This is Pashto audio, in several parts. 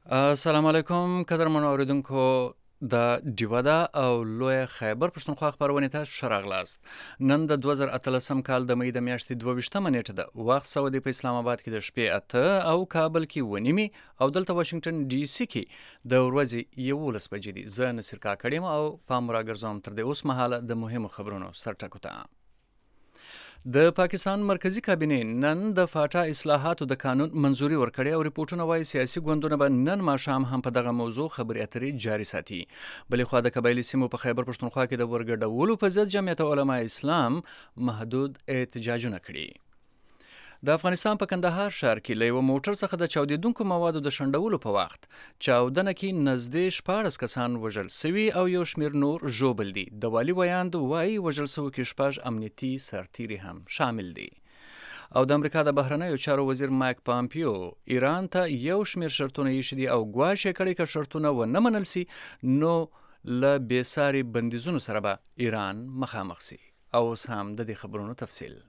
السلام علیکم قدرمنو اوریدونکو د ډیوه ده او لوی خیبر پښتونخوا خبرونه تاسو ښه راغلاست. نن د 2013 کال د مې د میاشتې 22 نیټه ده. وخت سعودي په اسلام آباد کې د شپې 8 او کابل کې ونیمي او دلته واشنگټن ډي سي کې د ورځې 11 بجې دي. زه نصر کاکړم او پام راګرځوم تر دې اوس مهاله د مهمو خبرونو سرټکو ته. د پاکستان مرکزی کابینې نن د فاټا اصلاحاتو د قانون منځوري ورکړې او ریپورتونه وايي سیاسي ګوندونه به نن ماښام هم په دغه موضوع خبرې اترې جاري ساتي. بلې خوا د قبایلي سیمو په خیبر پښتونخوا کې د ورګډولو په ضد جمعیت علماء اسلام محدود احتجاجونه کړي. د افغانستان په کندهار ښار کې له یوه موټر څخه د چاودېدونکو موادو د شنډولو په وخت چاودنه کې نږدې 14 کسان وژل سوي او یو شمېر نور ژوبل دي. د والي ویاند وایي وژل سوو کې 6 امنیتي سرتیري هم شامل دي. او د امریکا د بهرنیو چارو وزیر مایک پامپیو ایران ته یو شمېر شرطونه ایښي دي او ګواښ یې کړی که شرطونه ونه منل سي نو له بېساري بندیزونو سره به ایران مخامخ سي. او اوس هم د دې خبرونو تفصیل.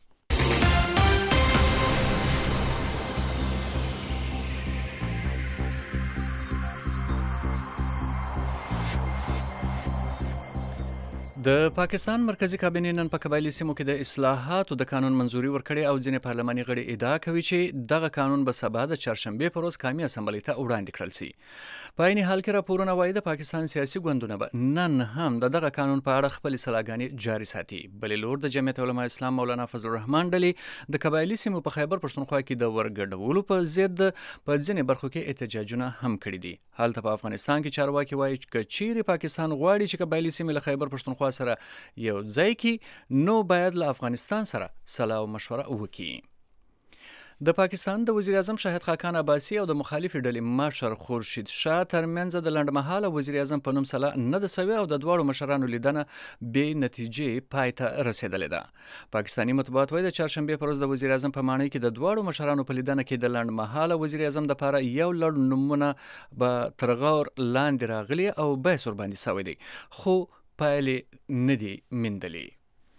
د پاکستان مرکزی کابینې نن په قبایلي سیمو کې د اصلاحاتو د قانون منځوري ورکړې او ځینې پارلماني غړي ادعا کوي چې دغه قانون به سبا د چهارشنبې پر ورځ قومي اسمبلۍ ته وړاندې کړل سي. په عین حال کې راپورونه وایي د پاکستان سیاسي ګوندونه به نن هم دغه قانون په اړه خپلې سلاګانې جاري ساتي. بلې لور د جمعیت علماء اسلام مولانا فضل الرحمن ډلې د قبایلي سیمو په خیبر پښتونخوا کې د ورګډولو په ضد په ځینې برخو کې احتجاجونه هم کړي دي. هلته په افغانستان کې چارواکي وایي چې چیرې پاکستان غواړي چې قبایلي سیمې له خیبر پښتونخوا سره یو ځای کې نو باید له افغانستان سره صلاح او مشوره وکړي. د پاکستان د وزیر اعظم شاهد خاقان عباسي او د مخالفې ډلې مشر خورشید شاه ترمنځ د لنډمهاله وزیر اعظم په نوم صلاح نه ده سوې او د دواړو مشرانو لیدنه بې نتیجې پای ته رسېدلې ده. پاکستاني مطبوعات وایي د چهارشنبې پر ورځ د وزیر اعظم په ماڼۍ کې د دواړو مشرانو په لیدنه کې د لنډمهاله وزیر اعظم دپاره یو لړ نومونه به تر غور لاندې راغلي او بحث ورباندې سوی دی خو پایلې نه دي میندلې.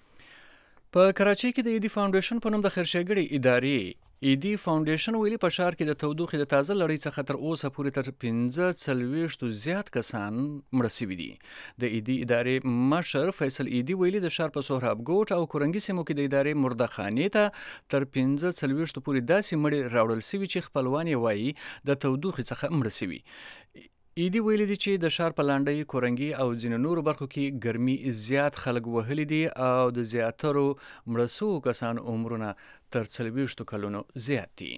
په کراچۍ کې د ایدي فاونډیشن په نوم د خیرښېګړې ادارې ایدي فاونډیشن ویلي په ښار کې د تودوخې د تازه لړۍ څخه تر اوسه پورې تر 45 زیات کسان مړه سوي دي. د ایدي ادارې مشر فیصل ایدي ویلي د ښار په سهراب ګوټ او کورنګي سیمو کې د ادارې مردخانې ته تر 45 پورې داسې مړي راوړل سوي چې خپلوان یې وایي د تودوخې څخه مړه سوي. ایدي ویلي دي چې د ښار په لانډۍ کورنګي او ځینو نورو برخو کې ګرمي زیات خلک وهلي دي او د زیاترو مړه سوو کسانو عمرونه تر 40 کلونو زیات دي.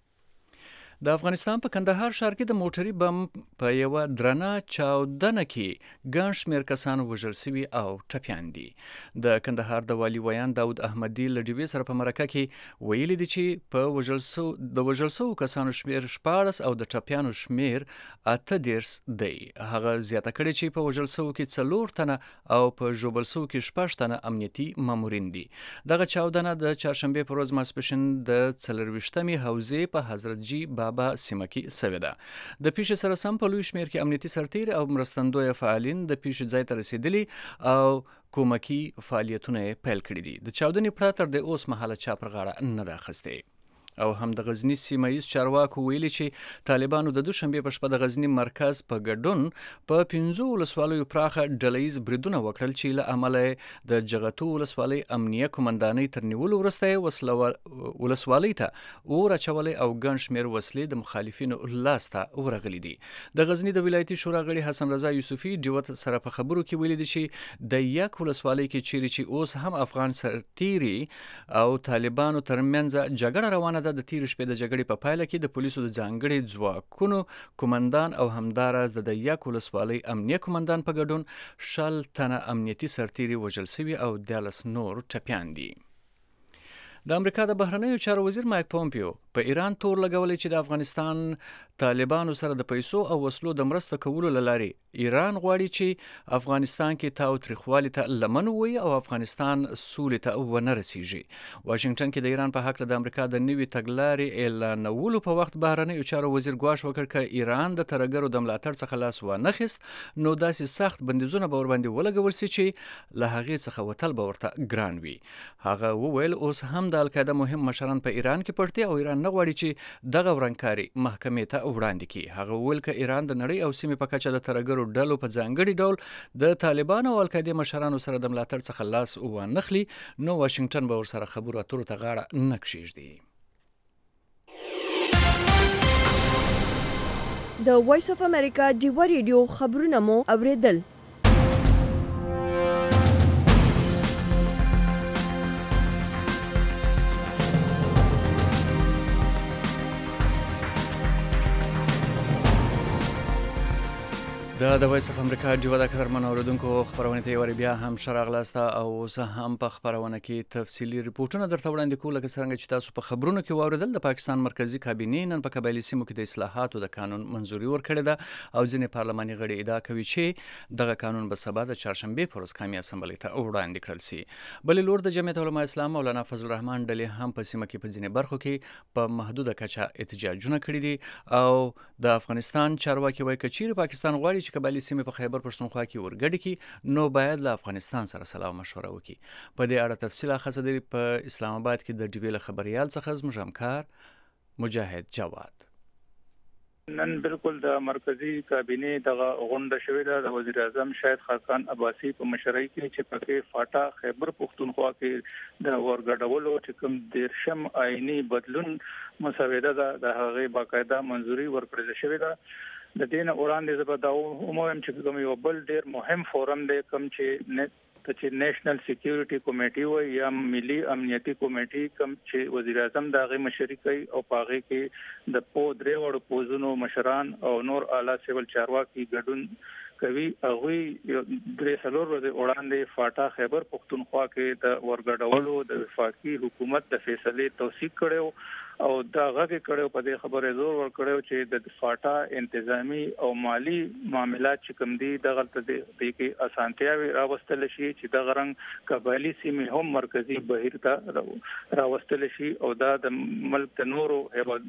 د افغانستان په کندهار ښار کې د موټري بم په یوه درنه چاودنه کې ګڼ شمېر کسان وژل سوي او ټپیان دي. د کندهار د والي ویان داود احمدي له ډیوې سره په مرکه کې ویلي دي چې په وژل سوو کسانو شمېر 14 او د ټپیانو شمېر 38 دی. هغه زیاته کړې چې په وژل سوو کې 4 تنه او په ژوبل سوو کې 6 تنه امنیتي مامورین دي. دغه چاودنه د چهارشنبې پر ورځ ماسپښین د 24مې حوزې په حضرت جي بابا سیمه کې سوې ده. د پیښې سره سم په لوی شمېر کې امنیتي سرتیر او مرستندویه فعالین د پیښې ځای ته رسېدلي او کومکي فعالیتونه یې پیل کړي دي. د چاودنې پرته تر د اوس مهاله چا پر غاړه نه ده اخیستې. او هم د غزنی سیمه ییز چارواکو ویلي چې طالبانو د دوشنبې په شپه د غزنی مرکز په ګډون په 15 ولسوالیو پراخه ډلهییز بریدونه وکړل چې له امله د جغتو ولسوالۍ امنیه قومندانۍ تر نیولو وروسته ولسوالۍ ته اور اچولی او ګڼ شمېر وسلې د مخالفینو لاس ته ورغلي دي. د غزنی د ولایتي شورا غړي حسن رضا یوسفي ډیوت سره په خبرو کې ویلي دي چې د یک ولسوالۍ کې چیرې چې اوس هم افغان سرتیري او طالبانو ترمنځ جګړه روانه د تیر شپې د جګړې په پایله کې د پولیسو د ځانګړي ځواکونو کومندان او همداراز د یک ولسوالۍ امنیه کومندان په ګډون 60 تنه امنیتي سرتیري وژل سوي او 14 نور ټپیان دي. د امریکا د بهرنیو چارو وزیر مایک پومپیو په ایران تور لګولی چې د افغانستان طالبانو سره د پیسو او وسلو د مرسته کولو له لارې ایران غواړي چې افغانستان کې تاوتریخوالي ته لمن ووایي او افغانستان سولې ته ونه رسیږي. واشنګټن کې د ایران په هکله د امریکا د نوي تګلارې اعلانولو په وخت بهرنیو چارو وزیر ګواښ وکړ که ایران د ترهګرو د ملاتړ څخه لاس وانخیست نو داسې سخت بندیزونه به ورباندې ولګول سي چې له هغې څخه وتل به ورته ګران وي. هغه وویل اوس هم د القاعده مهم مشران په ایران کې پټ دي او ایران نه غواړي چې دغه ورانکاري محکمې ته وړاندې کړي. هغه وویل که ایران د نړۍ او سیمې په کچه د ترهګرو ډلو په ځانګړي ډول د طالبانو او القاعدې مشرانو سره د ملاتړ څخه لاس وانخلي نو واشنگټن به ورسره خبرو اترو ته غاړه نه کښېږدي. د وایس اف امریکا ډیوا ریډیو خبرونه مو اوریدل. د وایس اف امریکا ډیوا د قدرمن اوریدونکو خبرونه ته یو بیا هم شراغلاسته او زه هم په خبرونه کې تفصیلی ریپورتونه درته وړاندې کوم لکه څنګه چې تاسو په خبرونو کې واوریدل. د پاکستان مرکزی کابینې نن په قبایلی سیمو کې د اصلاحاتو د قانون منزوري ورکړې ده او ځینې پارلماني غړي ادعا کوي چې دغه قانون به سبا د چهارشنبه پر ورځ قومي اسمبلی ته وړاندې کړل شي. بلې لور د جمعیت علماء اسلام مولانا فضل الرحمن ډلې هم په سیمه کې په ځینې برخو کې په محدوده کچه احتجاجونه کړي دي او د افغانستان چارواکي وایي چې چیرې پاکستان غواړي چې قبایلی سیمې په خیبر پښتونخوا کې ورګډي کی نو باید له افغانستان سره سلا مشوره وکړي. په دې اړه تفصیل اخیسته دی په اسلام آباد کې د ډیویل خبريال څخه زموږ همکار مجاهد جواد. نن بالکل د مرکزی کابینې دغه غونډه شوې ده د وزیر اعظم شاهد خاقان عباسی په مشرۍ کې چې پکې فاټا خیبر پښتونخوا کې د ورګډولو چې کوم دیرشم آئینی بدلون مسوده ده د هغه باقاعده منزوري ورکړل شوې ده. د دین وړاندې زبداو عموم چې کوم یو بل ډیر مهم فورم دی کوم چې نېشنل سکیورټي کمیټي و یا ملي امنیتي کمیټي کوم چې وزیر اعظم دغه مشري کوي او پاغه کې د درې وړو پوزونو مشران او نور اعلی سیول چارواکي ګډون کوي. هغه درې څلور ورځې وړاندې فاټا خیبر پښتونخوا کې د ورګډولو د وفاقي حکومت د فیصله توثیق کړو او دا غږ کړو په دې خبره زور ور کړو چې د فاټا انتظامی او مالی معاملات چې کوم دي دغه د کې اسانتیاوي راوستل شي چې د غرنګ قبایلی سیمې هم مرکزی بهیر ته راوستل شي او دا د ملک د نورو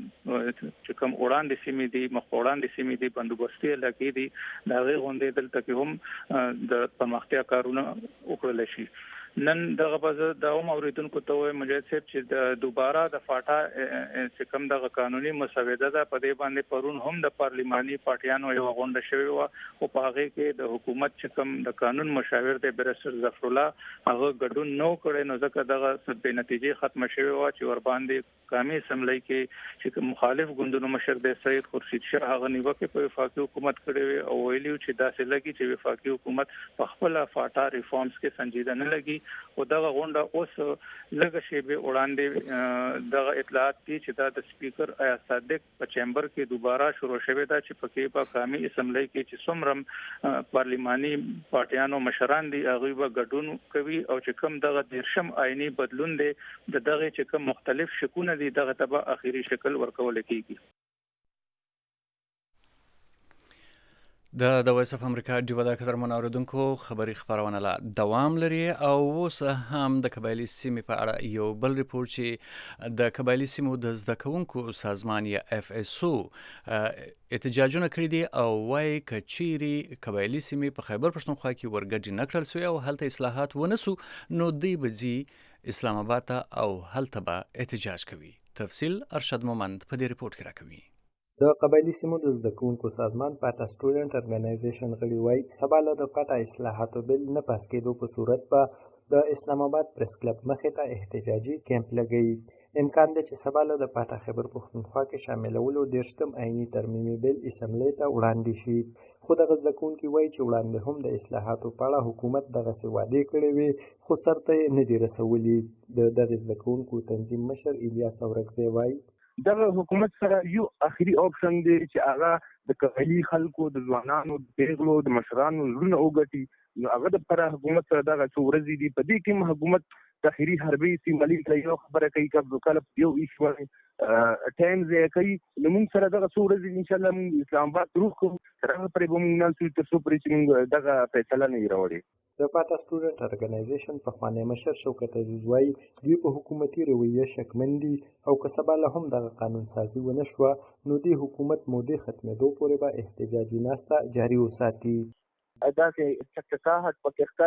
چې کوم وړاندې سیمې دي مخ وړاندې سیمې دي بندوبستي لکې دي دا غي غونډې دلته کې هم د پرمختیا کارونه وکړل شي. نن دغه په داوم اوریدونکو ته مجاهد صاحب چې د دوباره د فاټا چې کوم د قانوني مسوده ده په دې باندې پرون هم د پارلماني پارټیانو یو غونډه شوې و او په هغه کې د حکومت چې کوم د قانون مشاور دی برسر ظفر الله هغه ګډون نو کړي نو ځکه دغه سبې نتیجې ختم شوې و چې ور باندې قومي اسمبلی کې چې مخالف ګوندونو مشر دی سید خورشید شاه هغه نیوکه په وفاقي حکومت کړي او ویلي چې داسې لګي چې وفاقي حکومت په خپل فاټا ریفارمز کې سنجیده نه لګي او دغه غونډه اوس لږ شی به وړاندې دغه اطلاعات دي چې دا د سپیکر آیا صادق په چیمبر کې دوباره شروع شوه دا چې پکې په قومي اسمبلی کې چې څومره پارلماني پارټیانو مشران دي هغه به ګډون کوي او چې کوم دغه دیرشم آئینی بدلون دي دغه چې کوم مختلف شکونه دي دغه تبع اخیری شکل ورکول کیږي. د وایس اف امریکا ډیوا د قدرمن اوریدونکو خبري خبرونه لا دوام لري او اوس هم د قبایلی سیمې په اړه یو بل ریپورت چې د قبایلی سیمو د زده کوونکو سازمان یا اف اس او احتجاجونه کړی دي او وايي کچيري قبایلی سیمې په خیبر پښتونخوا کې ورګډ نه کړل سوی او هلته اصلاحات ونسو نو دی بځي اسلام آباد او هلته به احتجاج کوي. تفصیل ارشد مومند په دې ریپورت کې راکوي. د قبایلی سیمو د زده کوونکو سازمان پاټا سټوډنټ ارګنایزیشن غړي وایي سبا له د پاټا اصلاحاتو بل نه پاس کېدو په صورت به د اسلام آباد پریس کلب مخې ته احتجاجي کیمپ لګوي. امکان دی چې سبا له د پاټا خیبر پښتونخوا کې شاملولو دیرشتم عیني ترمیمي بل اسمبلی ته وړاندې شي. خو دغه زده کوونکي وایي چې وړاندې هم د اصلاحاتو په اړه حکومت دغسې وعدې کړې وې خو سرته یې نه دي رسولي. د دغې زده کوونکو تنظیم مشر الیاس اورکزی وایي دغه حکومت سره یو اخري اپشن دی چې هغه د قبایلی خلکو د ځوانانو د پیغلو د مشرانو زړونه وګټي نو هغه د پر حکومت سره دغه څو ورځې دي په دې کې حکومت تحریری حربي سیمالي یو خبره کوي کله یو ایشو ټایم زه کوي نو موږ سره دغه څو ورځې ان شاء الله اسلام آباد روح کوم سره پرې به موږ نن تر څو پرې چې موږ دغه فیصله نه راوړي. د پاټا سټوډنټ ارګنایزیشن پخوانی مشر شوکت عزیز وایي دوی په حکومتي رویه شکمن دي او که سبا له هم دغه قانون سازي ونه شوه نو د حکومت مودې ختمېدو پورې به احتجاجي ناسته جاري وساتي. داسې چکچکاهټ پکې ښکاري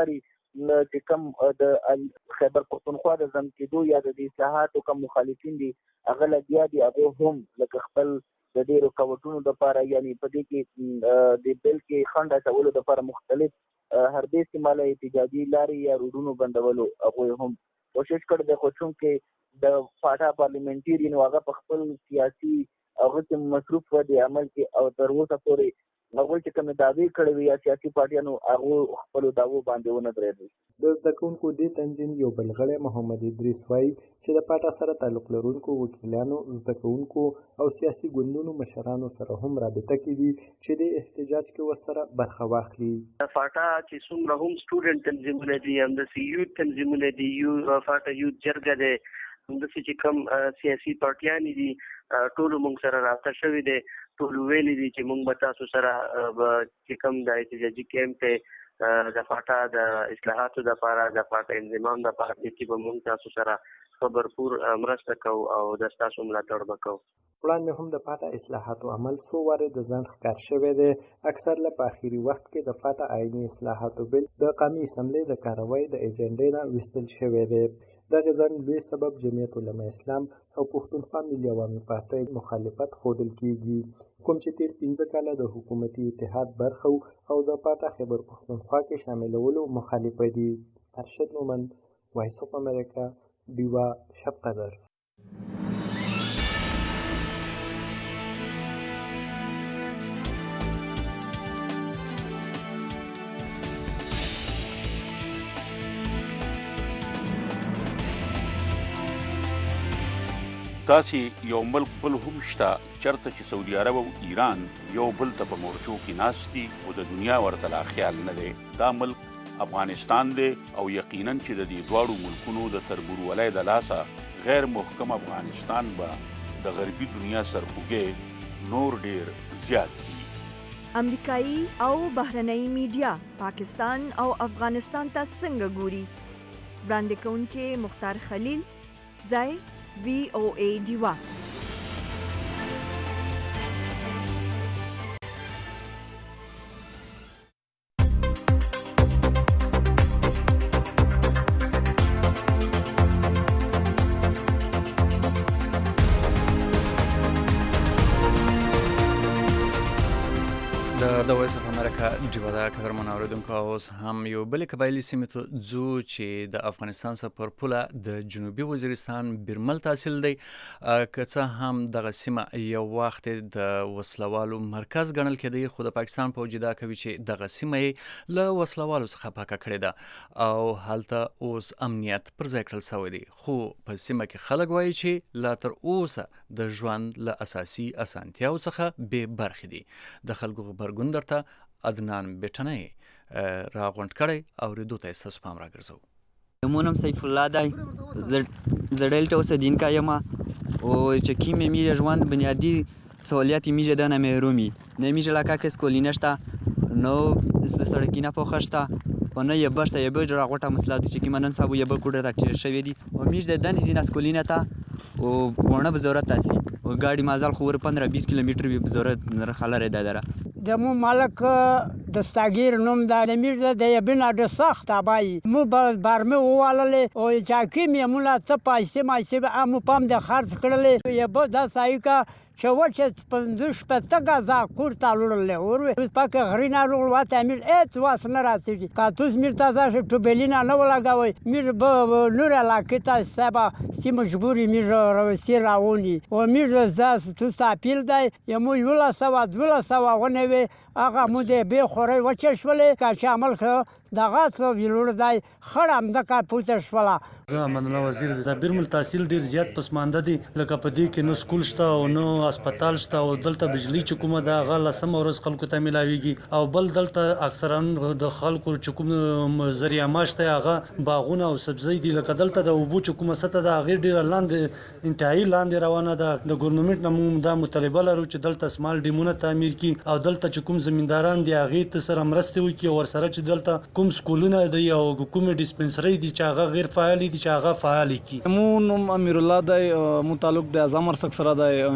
چې کوم د خیبر پښتونخوا د ځم کېدو یا د اصلاحاتو کوم مخالفین دي هغه لګیا دي، هغه هم لکه خپل د ډېرو رکاوټونو دپاره یعنې په دې کې د بل کې خنډ اچولو دپاره مختلف حربې استعماله احتجاجي لارې یا روډونو بندولو هغوی هم کوشش کړی دی، خو چونکې د فاټا پارلیمنټیرین هغه په خپل سیاسي هغه کې مصروف و د عمل کې او تر اوسه پورې هغوی چې کومې دعوې کړې وي یا سیاسي پارټیانو هغو خپلو دعوو باندې ونه درېدل. د زده کوونکو دې تنظیم یو بل غړی محمد ادریس وایي چې د پاټا سره تعلق لرونکو وکیلانو، زده کوونکو او سیاسي ګوندونو مشرانو سره هم رابطه کوي چې د احتجاج کې ورسره برخه واخلي. فاټا چې څومره هم سټوډنټ تنظیمونه دي، همداسې یوت تنظیمونه دي، فاټا یوت جرګه دی، همداسې چې کوم سیاسي پارټیانې دي ټولو موږ سره رابطه شوي دی، ټولو ویلي دي چې موږ به تاسو سره چې کوم د احتجاجي کیمپ دی د فاټا د اصلاحاتو دپاره د فاټا انضمام دپاره کې به موږ تاسو سره په بھرپور مرسته کوو او د ستاسو ملاتړ به کوو. وړاندې هم د فاټا اصلاحاتو عمل څو وارې د ځنډ ښکار شوی دی، اکثر له په اخري وخت کې د فاټا آئیني اصلاحاتو بل د قومي اسمبلۍ د کاروای د ایجنډې نه ویستل شوی دی. دغه ځنډ لوی سبب جمعیت علما اسلام او پښتونخوا ملي عوامي پارټۍ مخالفت ښودل کیږي، کوم چې تیر 15 کاله د حکومتي اتحاد برخه او د فاټا خیبر پښتونخوا کې شاملولو مخالفه دي. ارشد مومند، وایس اف امریکا، ډیوا شب قدر. داسې یو ملک بل هم شته چېرته چې سعودي عرب او ایران یو بل ته په مورچو کې ناست دي خو د دنیا ورته لا خیال نه دی. دا ملک افغانستان دی او یقینا چې د دې دواړو ملکونو د تربورولۍ د لاسه غیر محکم افغانستان به د غربي دنیا سرخوږی نور ډیر زیات دي. امریکایي او بهرنۍ میډیا پاکستان او افغانستان ته څنګه ګوري؟ وړاندې کوونکې مختار خلیل، ځای VOA ډیوا. د وایس اف امریکا ډیوا دا قدرمن اوریدونکو، اوس هم یو بل قبایلي سیمې ته ځو چې د افغانستان سره پر پوله د جنوبي وزیرستان بیرمل تحصیل دی. که څه هم دغه سیمه یو وخت د وسلوالو مرکز ګڼل کېده، خو د پاکستان پوځ ادعا کوي چې دغه سیمه یې له وسلوالو څخه پاکه کړې ده او هلته اوس امنیت پر ځای کړل شوی دی. خو په سیمه کې خلک وایي چې لا تر اوسه د ژوند له اساسي اسانتیاو څخه بې برخې دي. د خلکو غبرګون درته عدنان بیټنی راغونډ کړی او ریدو ته ستاسو پام راګرځو. مونم سیف الله دای زړل ته اوسدینکا یم او چې کی می میره ژوند بنیادی سہولیت میره د نه مهرومی نه میره لا کاکس کولی نشتا نو سړکینه په خشتا په نه یې بشته یې به راغوټه مسله چې کی منن صاحب یې به کوډه راټیر شوی دی او میره د دنه زینا سکولینه تا او ونه به ضرورت تاسي او ګاډي مازال خو 15-20 کیلومتر به ضرورت نه خلره دره د مو مالک دستگیر نوم د میرزا د یبنا د سخت ابای مو برمه وواله او چاکی میمولا څه پایسه مایسه به مو پام د خرڅ کړل یې به د سایکا شوچ پندوش پتګه ز کور تالول اور پاک غرینا رول وات امیر ات واس نه راځي کاتوس میر تاسو ټو بلینا نه ولاګوي میر به نور علاقه تاسو سبا سی مجبوری میر روسی راونی او میر زاس تو ساپیل دی یمو یولا سوا دولا سوا ونه هغه مو دې به خوري وچشولې کا چې عمل کړ دغه څو ویلور دی خړم د کا پوتش ولا محمد الله وزیر د بیرمل تحصیل ډیر زیات پسمانده دي لکه په دې کې نو سکول شته او نو هسپتال شته او دلته بجلی چې کومه د غل سم ورځ خلکو ته ملاويږي او بل دلته اکثرا د خلکو چې کوم ذریعہ ماشته هغه باغونه او سبزی دي لکه دلته د اوبو چې کومه سطح د غیر ډیر لاندې انتهایی لاندې روانه ده د ګورنمنت نمو د مطالبه لرو چې دلته سمال ډیمونه تعمیر کی او دلته چې کوم زمینداران دی هغه ته سره مرسته وکي او سره چې دلته کوم سکولونه دی او کوم ډیسپنسری دي چې هغه غیر فعال دي چې هغه فعال کی مو نوم امیر الله دی متعلق د اعظم ارسک سره دی چې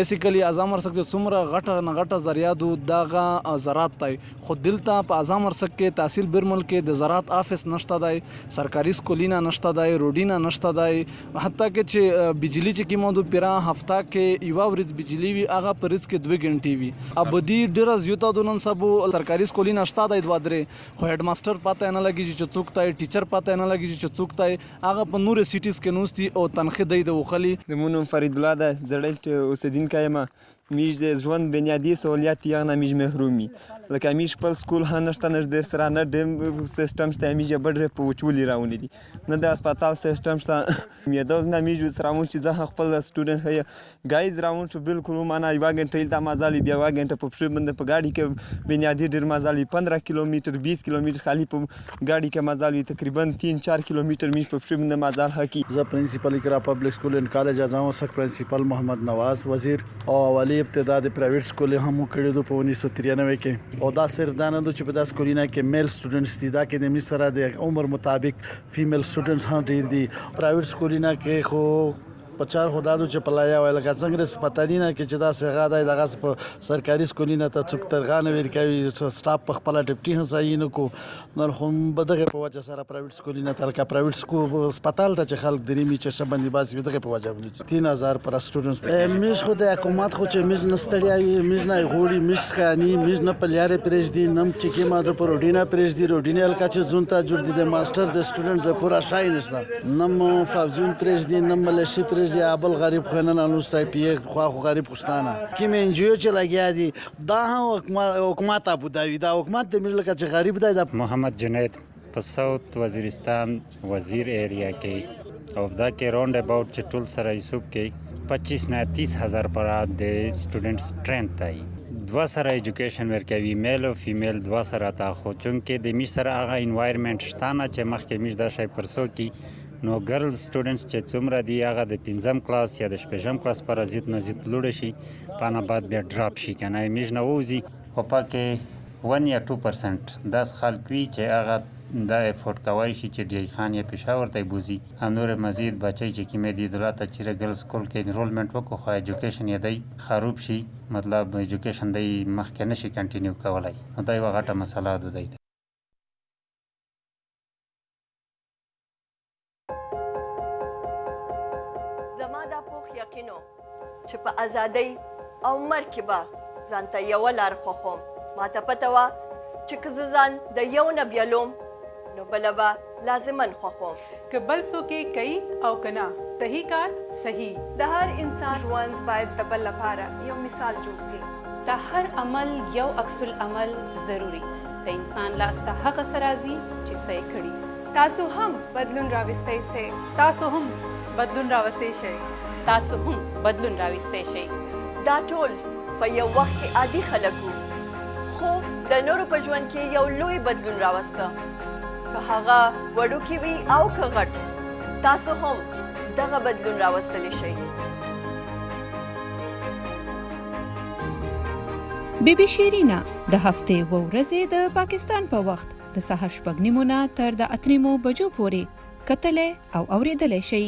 بیسیکلی اعظم ارسک د څومره غټه نه غټه ذریعہ دغه زراعت دی خو دلته په اعظم ارسک کې تحصیل برمل کې د زراعت آفس نشته دی سرکاري سکولینه نشته دی روډینه نشته دی حتی کې چې بجلی چې کومه د پیرا هفته کې یو ورځ بجلی وي هغه په ورځ کې 2 غنټې وي ابدي ډیر زیاته د نن سبو سرکاري سکولینه شته دی 2 درې خو هډ ماستر پته نه لګي چې څوک دی ټیچر پته نه لګي چې څوک دی هغه په نور سیټیز کې نوستي او تنخې دی د وخلی د مونږ فرید الله د زړل اوسیدونکو یم میش د ژوند بنیادی سہولیات یې نه میش محرومي لکه میش خپل سکول هم نشته نه ډېر سره نه ډیم سیستم شته میش بډره په وچولي راونی دي نه د هسپتال سیستم شته مې د نه میش سره مو چې زه خپل سټوډنټ هي گایز راون چې بالکل معنا یو غنټه تا مازالي بیا غنټه په پښې باندې په گاډي کې بنیادی ډېر مازالي 15 کیلومتر 20 کیلومتر خالی په گاډي کې مازالي تقریبا 3-4 کیلومتر میش په پښې باندې مازال حقي زه پرنسپل اقرا پبلک سکول ان کالج اعظم ارسک پرنسپل محمد نواز وزیر او اولی ابتدا د پرایویټ سکول هم کړی د 1993 کې او دا صرف دا نه چې په داس کولینه کې میل سټوډنټس دي دا کې د می سره د عمر مطابق فیمیل سټوډنټس هم ډیر دي پرایویټ سکولینه کې خو پچار خدادو چې پلایا وای لکه څنګه سپتالینه کې چې دا څنګه دا دغه په سرکاري سکولینه ته څوک ترغانه ور کوي سټاف په خپل ډیپټي هڅاي نه کو نو هم بدغه په وجه سره پرایویټ سکولینه تل کا پرایویټ سکول سپتال ته چې خلک درې می چې شبندي باس دغه په وجه ونی 3000 پر سټوډنټس میز خو د حکومت خو چې میز نستړیا میز نه غوړي میز کانی میز نه پلیاره پرېږ دي نم چې کې ما د پروډینا پرېږ دي روډینا الکا چې زونتا جوړ دي د ماستر د سټوډنټ د پورا شای نشته نم فاوجون پرېږ دي نم ملشي پرېږ دي ابل غریب خنن انوستای پیه خو غریب خوستانه کې منجیو چې لګیا دي دا حکومت ابو داوی دا حکومت د ملک چې غریب دی محمد جنید په ساوث وزیرستان وزیر ایریا کې او دا کې راوند اباوت چې ټول سره حساب کې 25 نه 30 هزار پر د سټوډنټ سټرنث دی دوا سره ایجوکیشن ورکوي میل او فیمیل دوا سره تا خو چونکې د می سره هغه انوایرمنټ شتانه چې مخکې می دا شای پرسو کې نو ګرلز سټوډنټس چې څومره دی هغه د 5م کلاس یا د 6م کلاس پر ازیت نزیت لوړ شي پانه بعد بیا ډراپ شي کنه میج نه ووزي او پکې 1 یا 2% داس خلک وی چې هغه دا افورد کوي شي چې ډی خان یا پېښور ته بوزي انور مزید بچي چې کیمه دي دولت چې ګرلز سکول کې انرولمنت وکړو خو ایجوکیشن یې دی خراب شي مطلب ایجوکیشن دی مخکې نشي کنټینیو کولای نو دا یو غټه مسله ده دی چې په ازادۍ او مرګ کې به ځان ته یوه لار خوښوم ما ته پته وه چې که زه ځان د یو نه بیلوم نو بله به لازما خوښوم که بل څوک یې کوي او که نه صحیح کار صحیح د هر انسان ژوند باید د بل لپاره یو مثال جوړ سي د هر عمل یو عکس العمل ضروري د انسان لاس ته هغه څه راځي چې څه یې کړي تاسو هم بدلون راوستی سئ تاسو هم بدلون راوستی شئ تاسو هم بدلون راوستی شئ دا ټول په یو وخت کې عادي خلک وو خو د نورو په ژوند کې یو لوی بدلون راوسته که هغه وړوکی وي او که غټ تاسو هم دغه بدلون راوستلی شئ بیبي شیرینا د هفتې و ورځې د پاکستان په وخت د سهار 6:30 نه تر د 8 بجو پورې کتلې او اوریدلې شئ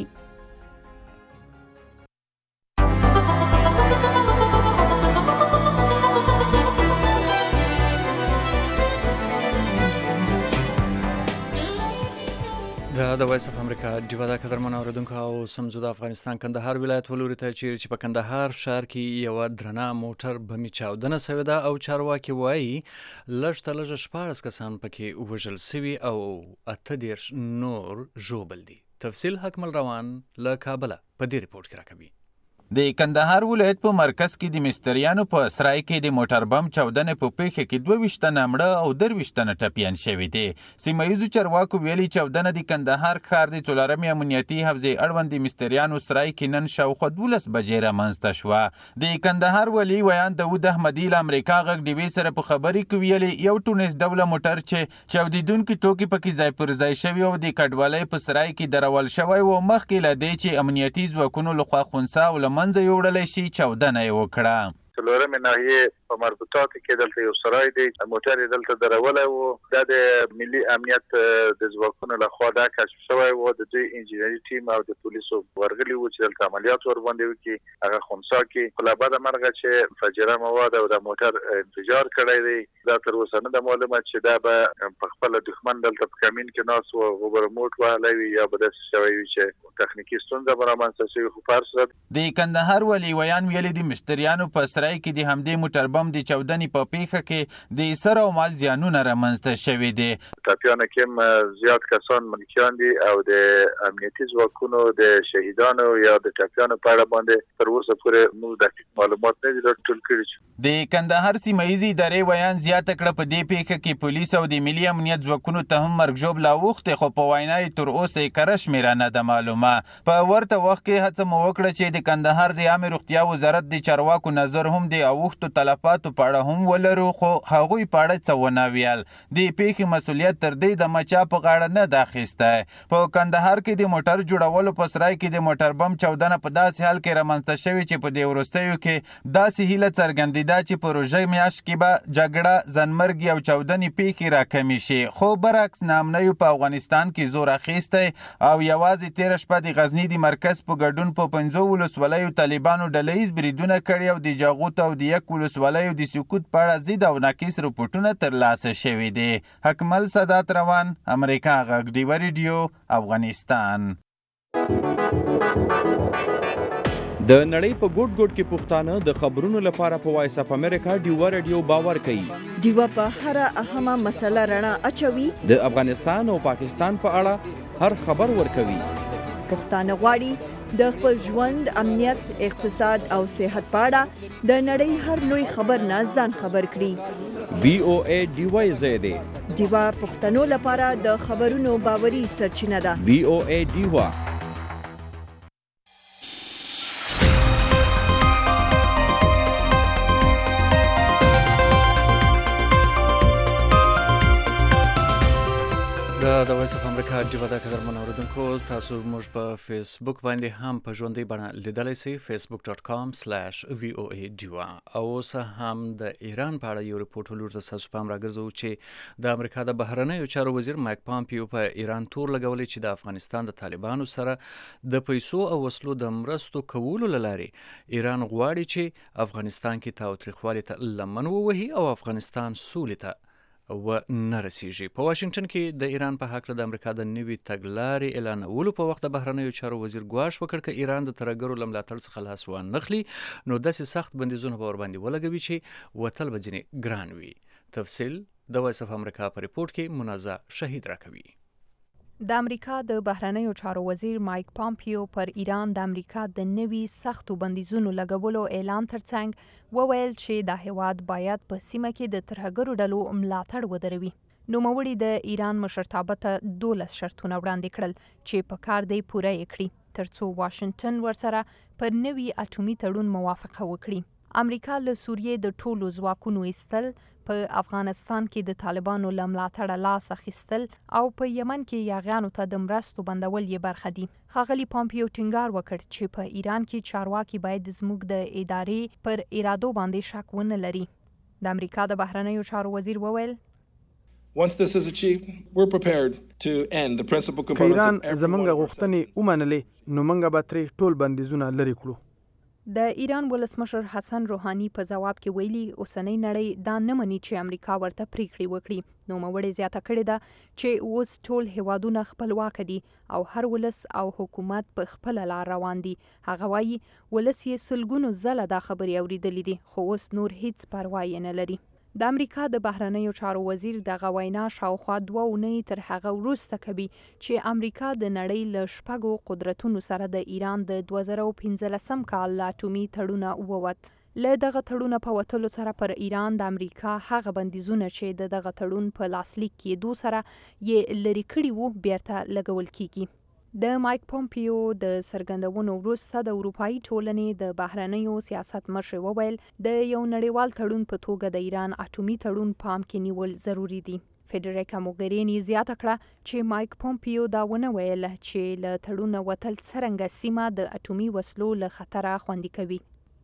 د وایس اف امریکا ډیوا د قدرمن اوریدونکو او سمزو د افغانستان کندهار ولایت ولوري ته چې په کندهار شهر کې یو درنه موټر بمي چاودنه شوې ده او چارواکي وایي لږ تر لږه 14 کسان پکې وژل شوي او 18 نور ژوبل دي تفصیل حکمل روان له کابل په دې ریپورت کې راکوي د کندهار ولایت په مرکز کې د مستریانو په سرای کې د موټر بم چاودنې په پیښه کې 22 تنه مړه او 23 تنه ټپیان شوي دي. سیمه ییزو چارواکو ویلي چاودنه د کندهار ښار د څلورمې امنیتي حوزې اړوند د مستریانو سرای کې نن شاوخوا 12 بجې رامنځته شوه. د کندهار ولي ویان داود احمدي له امریکا غږ ډیوې سره په خبرې کې ویلي یو ټونس ډوله موټر چې چاودیدونکي توکي پکې ځای پر ځای شوي او د کډوالۍ په سرای کې درول شوی و مخکې له دې چې امنیتي ځواکونو لخوا خنثی او منځ یوړلی شي چاودنه یې وکړه. څلورمې ناحیې په مربوطاتو کې دلته یو سرای دی موټر دلته درولی و دا د ملي امنیت د ځواکونو لخوا دا کشف شوی و د دوی انجینري ټیم او د پولیسو ورغلي و چې دلته عملیات ورباندې وکړي هغه خنثی کې خو له بده مرغه چې مفجره مواد او د موټر انفجار کړی دی دا تر اوسه نه ده معلومه چې دا به په خپله دښمن دلته په کمین کې ناست و غوبرموټ وهلی وي یا به داسې شوی وي چې تخنیکي ستونزه به رامنځته شوي خو په هر صورت د کندهار ولیویان ویلي دي مشتریانو په سرای کې د همدې موټر بم د چاودنې په پیښه کې د سر او مال زیانونه رامنځته شوي دي. ټپیانو کې هم زیات کسان ملکیان دي او د امنیتي ځواکونو د شهیدانو یا د ټپیانو په اړه باندې تر اوسه پورې موږ دقیق معلومات نه دي راټول کړي. د کندهار سیمه ییزې ادارې ویان زیاته کړه په دې پیښه کې پولیس او د ملي امنیت ځواکونو ته هم مرګ ژوبله اوښتې خو په وینا یې تر اوسه یې کره شمېره نه ده معلومه. په ورته وخت کې هڅه مو وکړه چې د کندهار د عامې روغتیا وزارت د چارواکو نظر هم د اوښتو تلفاتو په اړه هم ولرو خو هغوی په اړه څه ونه ویل. د پیښې مسؤلیت تر دې دمه چا په غاړه نه ده اخیستی. په کندهار کې د موټر جوړولو په سرای کې د موټر بم چاودنه په داسې حال کې رامنځته شوې چې په دې وروستیو کې داسې هیله څرګندېده چې په روژې میاشت کې به جګړه ځانمرګي او چاودنې پیښې راکمې شي خو برعکس ناامنیو په افغانستان کې زور اخیستی او یوازې تېره شپه د غزني د مرکز په ګډون په 5 ولسوالیو طالبانو ډله ییز بریدونه کړي او د جاغوت او د یک ولسوالیو د سقوط په اړه ضد او ناقص رپورټونه ترلاسه شوي دي. حکمل سادات روان امریکا غږ ډیوه ریډیو افغانستان. د نړۍ په ګوټ ګوټ کې پښتانه د خبرونو لپاره په وایس اپ امریکا ډیوه ریډیو باور کوي. ډیوه په هر اهمه مسله رڼا اچوي. د افغانستان او پاکستان په اړه هر خبر ورکوي. پښتانه غواړي د خپل ژوند امنیت اقتصاد او صحت په اړه د نړۍ هر لوی خبر نه ځان خبر کړي. VOA ډیوه زیاده ډیوه پښتنو لپاره د خبرونو باوري سرچینه ده. VOA ډیوه د وایس اف امریکا ډیوه د قدرمنو اوریدونکو تاسو موږ په فیسبوک باندې هم په ژوندۍ بڼه لیدلی سئ facebook.com/VOA ډیوه. او اوس هم د ایران په اړه یو ریپورټ لور ته ستاسو پام راګرځوو چې د امریکا د بهرنیو چارو وزیر مایک پامپیو په ایران تور لګولی چې د افغانستان د طالبانو سره د پیسو او وسلو د مرستو کولو له لارې ایران غواړي چې افغانستان کې تاوتریخوالي ته لمن ووهي او افغانستان سولې ته و نه رسیږي. په واشنگټن کې د ایران په هکله د امریکا د نوي تګلارې اعلانولو په وخت د بهرنیو چارو وزیر ګواښ وکړ که ایران د ترهګرو له ملاتړ څخه لاس وانخلي نو داسې سخت بندیزونه به ورباندې ولګوي چې وتل به ځینې ګران وي. تفصیل د وایس اف امریکا په ریپورټ کې منازع شهید راکوي. د امریکا د بهرنیو چارو وزیر مایک پامپیو پر ایران د امریکا د نوي سختو بندیزونو لګولو اعلان ترڅنګ وویل چې د هیواد باید په سیمه کې د ترهګرو ډلو ملاتړ ودروي. نوموړي د ایران مشرتابه ته 12 شرطونه وړاندې کړل چې په کار دی پوره یې کړي ترڅو واشنگټن ورسره پر نوي اټومي تړون موافقه وکړي. امریکا له سوریې د ټولو ځواکونو ایستل، په افغانستان کې د طالبانو له ملاتړه لاس اخیستل او په یمن کې یاغیانو ته د مرستو بندول یې برخه دي. ښاغلي پامپیو ټینګار وکړ چې په ایران کې چارواکي باید زموږ د ادارې پر ارادو باندې شک ونه لري. د امریکا د بهرنیو چارو وزیر وویل Once this is achieved, we're prepared to end the principal components of ایران زمونږ غوښتنې ومنلې نو موږ به ترې ټول بندیزونه لرې کړو. د ایران ولسمشر حسن روحانی په جواب کې ویلي اوسنۍ نړۍ دا نه مني چې امریکا ورته پریکړې وکړي. نوموړي زیاته کړې ده چې اوس ټول هیوادونه خپلواک دي او هر ولس او حکومت په خپل لار روان دي. هغه وایي ولس یې سلګونو ځله دا خبرې اوریدلې دي خو اوس نور هیڅ پروا یې نه لري. د امریکا د بهرنیو چارو وزیر دغه وینا شاوخوا 2 اونۍ تر هغه وروسته کوي چې امریکا د نړۍ له 6 قدرتونو سره د ایران د 2015 کال اټومي تړونه ووت. له دغه تړونه په وتلو سره پر ایران د امریکا هغه بندیزونه چې دغه تړون په لاسلیک کېدو سره یې لرې کړي وو بیرته لګول کیږي. د مایک پامپیو د څرګندونو وروسته د اروپایي ټولنې د بهرنیو سیاست مشر وویل د یو نړیوال تړون په توګه د ایران اټومي تړون پام کې نیول ضروری دي. فدریکا موګرینی زیاته کړه چې مایک پامپیو دا ونه ویل چې له تړونه وتل څرنګه سیمه د اټومي وسلو له خطره خوندي کوي.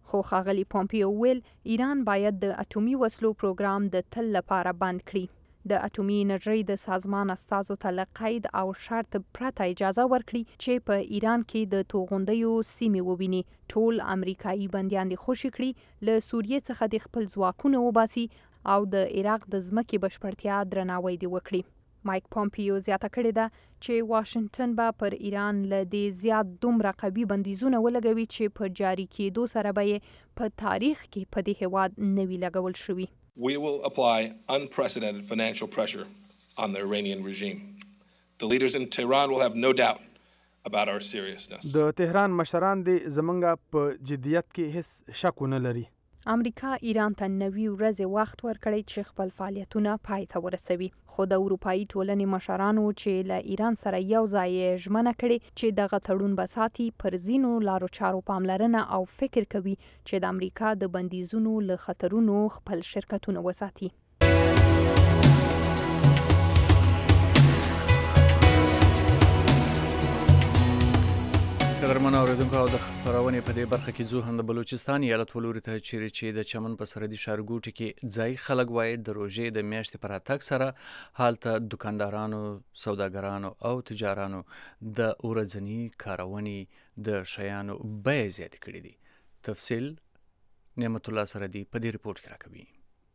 خو ښاغلي پومپیو ویل ایران باید د اټومي وسلو پروګرام د تل لپاره بند کړي. د اټومي انرژۍ د سازمان استازو ته له قید او شرط پرته اجازه ورکړي چې په ایران کې د توغندیو سیمې وویني. ټول امریکایي بندیان دې خوشي کړي، له سوریې څخه د خپل ځواکونه وباسي او د عراق د ځمکې بشپړتیا درناوی دې وکړي. مایک پومپیو زیاته کړې ده چې واشنگټن به پر ایران له دې زیات دومره قوي بندیزونه ولګوي چې په جاري کېدو سره به یې په تاریخ کې په دې هېواد نه وي لګول شوي. We will apply unprecedented financial pressure on the Iranian regime. The leaders in Tehran will have no doubt about our seriousness. د تهران مشران دې زمونږ په جدیت کې هیڅ شک ونه لري. امریکا ایران ته 90 ورځې وخت ورکړی چې خپل فعالیتونه پای ته ورسوي، خو د اروپایي ټولنې مشرانو چې له ایران سره یو ځای ژمنه کړې چې دغه تړون به ساتي، پر ځینو لارو چارو پاملرنه او فکر کوي چې د امریکا د بندیزونو له خطرونو خپل شرکتونه وساتي. قدرمن اوریدونکو، او د خبرونې په دې برخه کې ځو هم د بلوچستان ایالت ولوري ته چیرې چې د چمن په سرحدي ښارګوټي کې ځای خلک وایي د روژې د میاشتې پر راتګ سره هلته دکاندارانو، سوداګرانو او تجارانو د ورځني کارونې د شیانو بیې زیاتې کړي دي. تفصیل نعمت الله سردي په دې ریپورت کې راکوي.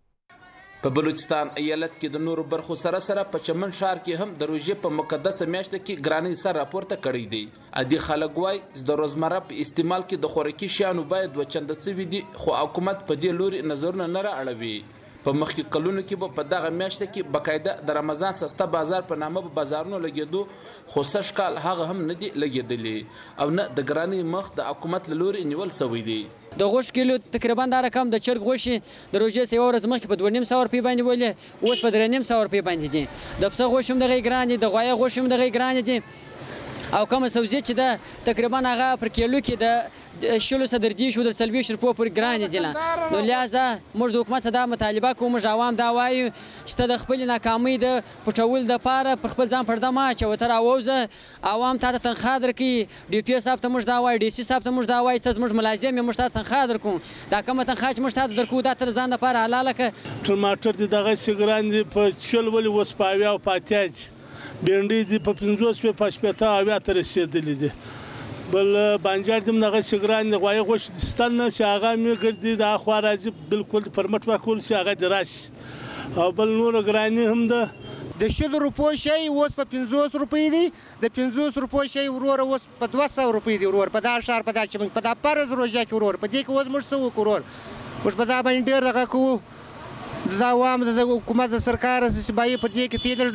په بلوچستان ایالت کې د نورو برخو سره سره په چمن ښار کې هم د روژې په مقدسه میاشت کې ګرانۍ سر راپورته کړی دی. عادي خلک وایي د روزمره په استعمال کې د خوراکي شیانو باید وچنده سوي دي، خو حکومت په دې لوري نظرونه نه رااړوي. په مخکې کلونو کې به په دغه میاشت کې باقاعده د رمضان سسته بازار په نامه په بازارونو لګېدو، خو سږ کال هغه هم نه دي لګېدلي او نه د ګرانۍ مخ د حکومت له لوري نیول سوی دی. د غوښ کیلو تقریبا دا رقم د چرګ غوښې د روژې یوه ورځ مخکې په 2.5 روپۍ باندې ولې، اوس په 3.5 روپۍ باندې دي. د پسه غوښې هم دغه ګران دي، د غوایه غوښې هم دغه ګران دي، او کومه سبزي چې ده تقریبا هغه پر کیلو کې د 40 شو در 40 روپۍ پورې ګران دي. نو لہذا موږ د حکومت څخه دا مطالبه کوو، موږ عوام دا وایو چې ته د خپل ناکامۍ د پټولو دپاره پر خپل ځان پرده مه اچوه، ته راووځه، عوام تا ته تنخواه درکوي، ډي پي صاحب ته موږ دا وایو، ډي سي صاحب ته موږ دا وایو، ته زموږ ملازم یې، موږ تا ته تنخواه درکوو، دا کومه تنخواه چې موږ تا ته درکوو دا ته د ځان دپاره حلاله کړه. ټماټر دي دغسې ګران دي، په 40 ولې اوس په 80 او په 80 دي. بینډۍ دي په 50 په 80 او 80 ته رسېدلي دي. بل بانجار دې هم دغسې ګران دي. غوایه غوښې دې ستل نه چې هغه مې ګرځي د اخوا راځي بالکل پر مټ ورکول چې هغه دې راشي، او بل نوره ګراني هم ده. د 100 روپۍ شی اوس په 50 روپۍ دی، د 50 روپۍ شی وروره اوس په 200 روپۍ دی. ورور په دا ښار په دا چمن په دا فرض روژه کې ورور په دې کې اوس موږ څه وکړو ورور، موږ په دا باندې ډېر دغه کوو. د عوام د حکومت د سرکار سبایي په دې کې تیر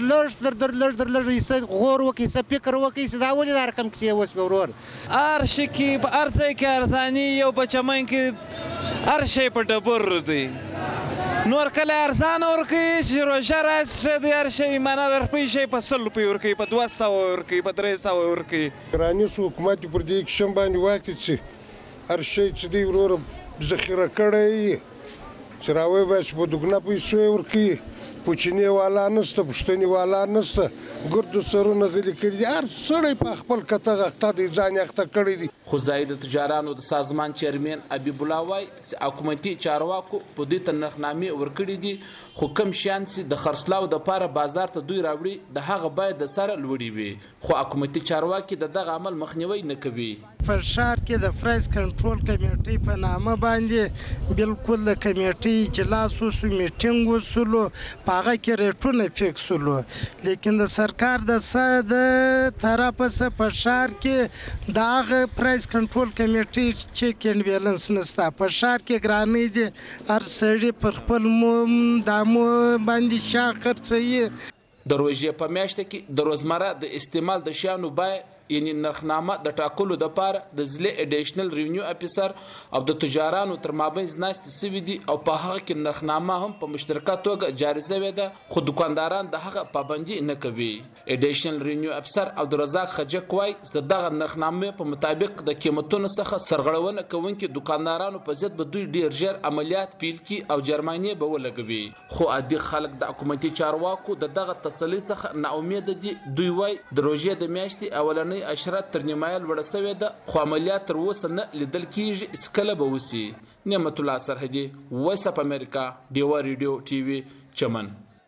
لږ حصه غور وکړي، څه فکر وکړي چې دا ولې دا رقم کیسې اوس ورور. هر شي کې په هر ځای کې ارزاني، یو په چمن کې هر شی په ډبرو دی. نور کله ارزانه ورکوي چې روژه راشي د هر شی معنا د روپۍ شی په 100 روپۍ ورکوي، په 200 ورکوي، په 300 ورکوي. ګراني سو حکومت پر دې کې شم باندې واکې چې هر شی چې دی ورور ذخیره کړی چې راوی باید چې په دوګنه پیسو یې ورکوي، کوچني والا نشته، پښتني والا نشته، ګردو سرونه غلي کړي دي. هر سړی په خپل کته غخته دی ځان یې اخته کړی دي. خو ځای د تجارانو د سازمان چیرمن حبیب الله وایي چې حکومتي چارواکو په دې ته نرخنامې ورکړي دي، خو کم شیان چې د خرڅلاو دپاره بازار ته دوی راوړي د هغه باید د سره لوړې وي، خو حکومتي چارواکي د دغه عمل مخنیوی نه کوي. په ښار کې د پرایس کنټرول کمیټې په نامه باندې بالکل د کمیټې اجلاس وشو، میټینګ وشولو، په هغه کې ریټونه فکس شولو، لیکن د سرکار د طرفه څخه په ښار کې د هغه پرایس کنټرول کمیټې چیک اینډ بیلنس نشته. په ښار کې ګرانۍ دي، هر سړي پر خپل دامو باندې شا خرڅوي. د روژې په میاشت کې د روزمره د استعمال د شیانو بیه یعنی نرخنامه د ټاکلو دپاره د ضلع اډیشنل ریونیو افیسر او د تجارانو تر مابینځ ناستې سوي دي، او په هغه کې نرخنامه هم په مشترکه توګه جاري شوې ده، خو دکانداران د هغه پابندي نه کوي. اډیشنل ریونیو افیسر عبدالرزاق خجک وایي د دغه نرخنامې په مطابق د قیمتونو څخه سرغړونه کوونکي دکاندارانو په ضد به دوی ډیر ژر عملیات پیل کړي او جرمانې به ولګوي. خو عادي خلک د حکومتي چارواکو د دغه تسلي څخه نا امیده دي. دوی وایي د روژې د میاشتې اولنۍ ودانۍ اشره تر نیمایه لوړه شوې ده خو عملیات تر اوسه نه لیدل کیږي چې کله به وسي. نعمت الله سرحدي، وایس اف امریکا، ډیوا ریډیو ټي وي، چمن.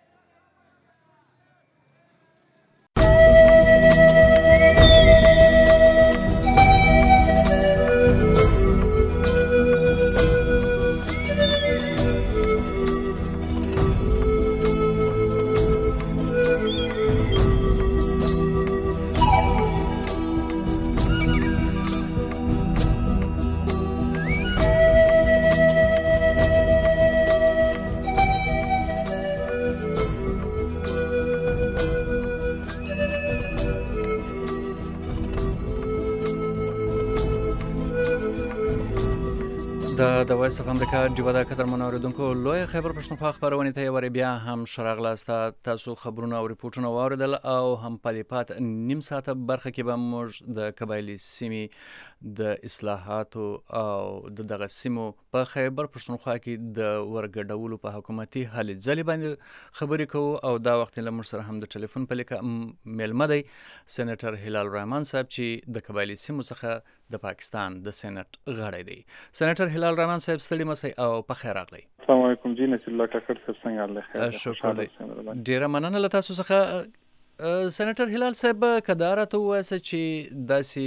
د وایس اف امریکا ډیوا د قدرمنو اوریدونکو لوی خبر پښتونخوا خبرونه ته یو بیا هم شراغلاست. تاسو خبرونه او ریپورتونه واوریدل او هم په پات نیم ساعت برخه کې به موږ د قبایلی سیمې د اصلاحاتو او دغه سیمو په خیبر پښتونخوا کې د ورګډولو په حکومتي هلې ځلې باندې خبرې کوو او دا وخت له موږ سره هم د ټلیفون په لیکه میلمه دی سېنیټر هلال رحمان صاحب چې د قبایلی سیمو څخه د پاکستان د سېنات غړی دی. سېنیټر هلال رحمان صاحب ستړي مسئ او په خیر راغلی. السلام علیکم جی نصیر الله کاکړ صاحب څنګه الله خیر شکر دی. ډیره مننه له تاسو څخه سېنیټر هلال صاحب. کداره ته وایسه چې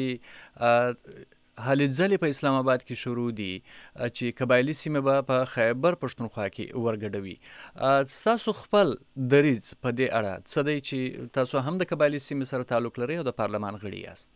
داسې هلې ځلې په اسلام آباد کې شروع دي چې قبایلی سیمه به په خیبر پښتونخوا کې ورګډوي. تاسو خپل دریځ په دې اړه څه دی چې تاسو هم د قبایلی سیمه سره تعلق لرئ او د پارلمان غړي یاست؟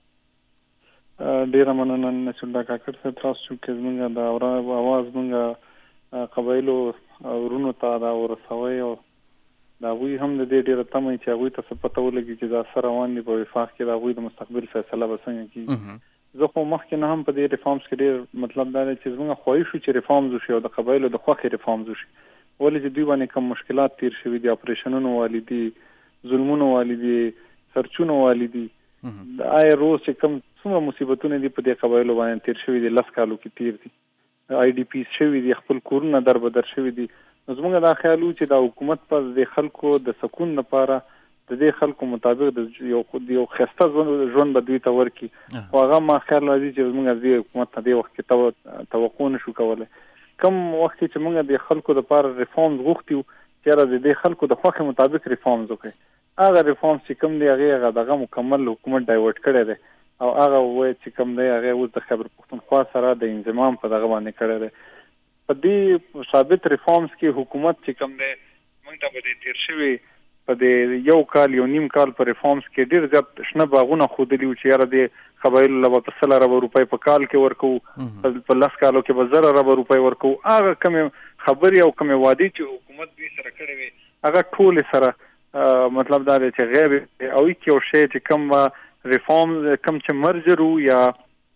ډیره مننه نصیر الله کاکړ صاحب. تاسو چې زمونږ د اواز مونږ قبایلو ورونو ته دا ورسوي او دا هغوی هم د دې ډیره تمه چې هغوی ته څه پته ولګي چې دا سره روان دي په وفاق کې د هغوی د مستقبل فیصله به څنګه کېږي. زه خو مخکې نه هم په دې ریفارمز کې ډېر مطلب دا دی چې زموږ خواهش وي چې ریفارمز وشي او د قبایلو د خوښې ریفارمز وشي. ولې چې دوی باندې کوم مشکلات تیر شوي دي، اپریشنونو والی دي، ظلمونو والی دي، سرچونو والی دي، د آی روز چې کوم څومره مصیبتونه دي په دې قبایلو باندې تیر شوي دي، 10 کالو کې تیر دي، آی ډي پیز شوي دي، خپل کورونه دربدر شوي دي. نو زموږ دا خیال و چې دا حکومت پس د خلکو د سکون لپاره د دې خلکو مطابق د یو خسته ژوند به دوی ته ورکړي. خو هغه ما خیال راځي چې زموږ د حکومت نه دې وخت کې توقع نشو کولی. کوم وخت چې موږ د خلکو لپاره ریفارمز غوښتي وو چې د دې خلکو د خوښې مطابق ریفارمز وکړي، هغه ریفارمز چې کوم دی هغه دغه مکمل حکومت ډایورټ کړی دی او هغه وایي چې کوم دی هغه اوس د خیبر پښتونخوا سره د انضمام په دغه باندې کړی دی. په دې ثابت ریفارمز کې حکومت چې کوم دی موږ ته به تیر شوي په دې یو کال یو نیم کال په ریفارمز کې ډېر زیات شنه باغونه ښودلي وو چې یاره دې قبایلو له به په 100 اربه روپۍ په کال کې ورکوو، په 10 کالو کې به 1000 اربه روپۍ ورکوو. هغه کومې خبرې او کومې وعدې چې حکومت دوی سره کړې وي هغه ټولې سره مطلب دا دی چې غیر او یو شی چې کوم ریفارمز کوم چې مرجر وو یا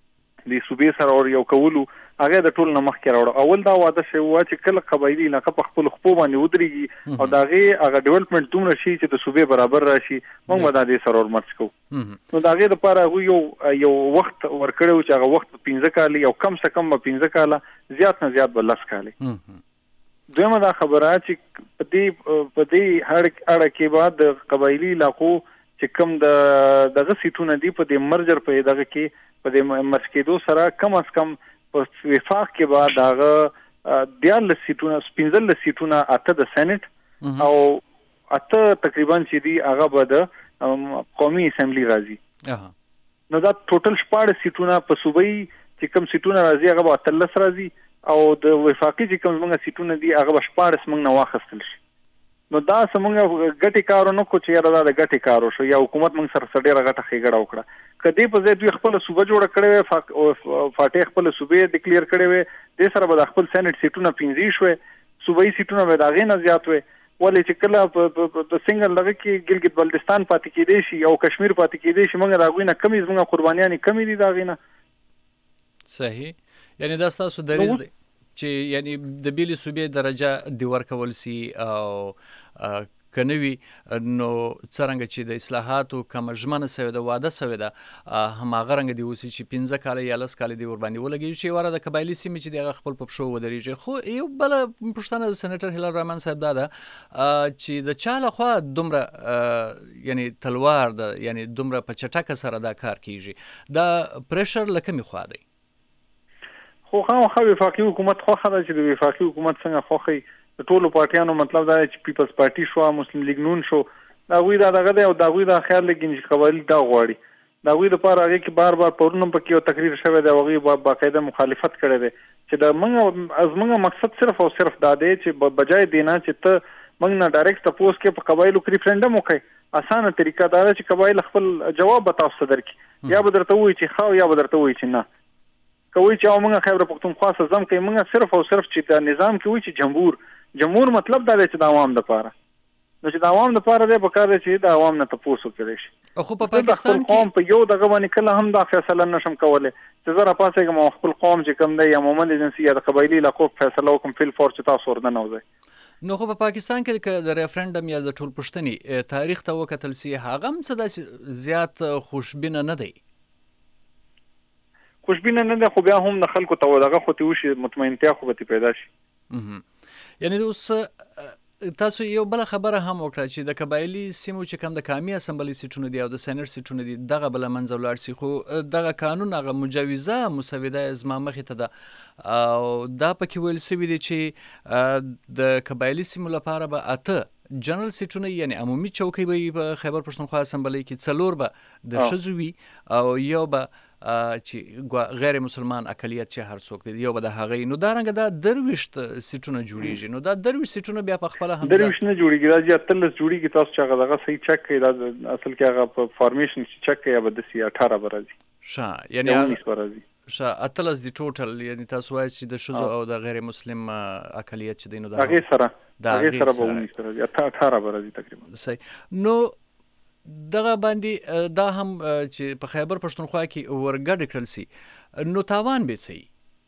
د صوبې سره یو کولو هغه د ټول نه مخکې راوړو. اول دا واده شوی و چې کله قبایلي علاقه په خپل خپو باندې ودرېږي او د هغې ډیولپمنټ دومره شي چې د صوبې برابر راشي، موږ به دا دې سره ورمرچ کوو. نو د هغې دپاره هغوی یو وخت ورکړی و چې هغه وخت به 15 کاله او کم څه کم به 15 کاله، زیات نه زیات به 10 کاله. دویمه دا خبره چې په دې اړه کې به د قبایلي علاقو چې کوم دغه سیټونه دي په دې مرجر په دغه کې په دې مرچ کېدو سره کم از کم په وفاق کې به دغه 14 سیټونه 15 سیټونه 8 د سېنات او 8 تقریبا چې دي هغه به د قومي اسمبلی راځي. نو دا ټوټل 14 سیټونه په صوبایي چې کوم سیټونه راځي هغه به 13 راځي او د وفاقي چې کوم موږ سیټونه دي هغه به 14 موږ نه واخیستل شي. نو دا څنګه ګټي کارو نه کو چې یاره دا د ګټي کارو شو یا حکومت موږ سره ډېره غټه ښېګړه وکړه. کدی په ځای دوی خپل صوبه جوړه کړې وي، فاتح خپل صوبې ډیکلیئر کړې وي، دې سره به د خپل سېنات سیټونه 15 شوي، صوبایي سیټونه به د هغې نه زیات وي. ولې چې کله په سنګل دغه کې ګلګت بلتستان پاتې کېدی شي او کشمیر پاتې کېدی شي، موږ د هغوی نه کمې زموږ قربانیانې کمې دي د هغې نه. صحیح. یعنې دا ستاسو دریځ دی چې یعنی د بیلې صوبې درجه دی ورکول سي او که نه وي نو څرنګه چې د اصلاحاتو کومه ژمنه سوې ده واده سوې ده هماغه رنګه دې اوسي چې 15 کاله یا 10 کاله دې ورباندې ولګېږي چې واره د قبایلي سیمې چې د هغه خپل په پښو ودرېږي. خو یو بله پوښتنه د سېنیټر هلال رحمان صاحب دا ده چې د چا لخوا دومره یعنی تلوار ده یعنی دومره په چټکه سره دا کار کیږي دا پریشر له کومې خوا دی؟ خو خامخا وفاقي حکومت خوښه ده چې د وفاقي حکومت څنګه خوښي د ټولو پارټیانو مطلب دا چې پیپلز پارټي شو مسلم لیگ نون شو دا غوی دا دغه دی او دا غوی دا خیال لګین چې قبایل دا غواړي دا غوی د پاره هغه کې بار پرونم پکې یو تقریر شوی دی هغه باقاعده مخالفت کړی دی چې دا موږ مقصد صرف او صرف دا دی چې بجای دینا چې ته موږ نه ډایرکټ تاسو کې په قبایلو کې ریفرندم وکړي اسانه طریقه دا چې قبایل خپل جواب تاسو درکړي یا به درته وایي چې خاو یا به درته وایي چې نه کوي چې موږ خیبر پختونخوا سزم کوي موږ صرف او صرف چې د نظام کې وي چې جمهور مطلب دا دی چې د عوام لپاره نو چې د عوام لپاره دی په کار دی چې د عوام نه تاسو کړئ شي خو په پاکستان کې قوم په یو دغه باندې کله هم دا فیصله نشم کولای چې زه را پاسېږم او خپل قوم چې کوم دی یا مومن ایجنسی یا د قبایلی علاقو فیصله وکم فیل فور چې تاسو ورننه وځي نو خو په پاکستان کې د ریفرندم یا د ټول پښتني تاریخ ته وکتل سي هغه هم څه د زیات خوشبینه نه دی خوشبینه نه ده خو بیا هم د خلکو ته دغه خو ته وشي مطمئنتیا خو به پیدا شي یعنی اوس تاسو یو بل خبره هم وکړه چې د قبایلی سیمو چې کوم د قومي اسمبلی سیټونه دی او د سېنات سیټونه دی دغه بل منځ ولاړ سي خو دغه قانون هغه مجوزه مسوده زما مخې ته ده او دا پکې ویل سوي دي چې د قبایلی سیمو لپاره به اته جنرال سیټونه یعنی عمومي چوکۍ به په خیبر پښتونخوا اسمبلی کې 4 به د ښځو وي او یو به چې غیر مسلمان اقلیت چې هر څوک دی یو به د هغې نو دا رنګه دا درویشت سیټونه جوړیږي نو دا درویشت سیټونه بیا په خپله هم درویشت نه جوړیږي دا چې اتلس جوړیږي تاسو چې هغه دغه صحیح چک کوي دا اصل کې هغه په فارمیشن چې چک کوي یا به د 18 به راځي یعنی 19 به راځي اتلس دی ټوټل یعنی تاسو وایي چې د ښځو او د غیر مسلم اقلیت چې دی نو دا هغې سره به 19 راځي 18 به راځي تقریبا صحیح نو دغه باندې دا هم چې په خیبر پښتونخوا کې ورګډ کړل سي نو تاوان به سي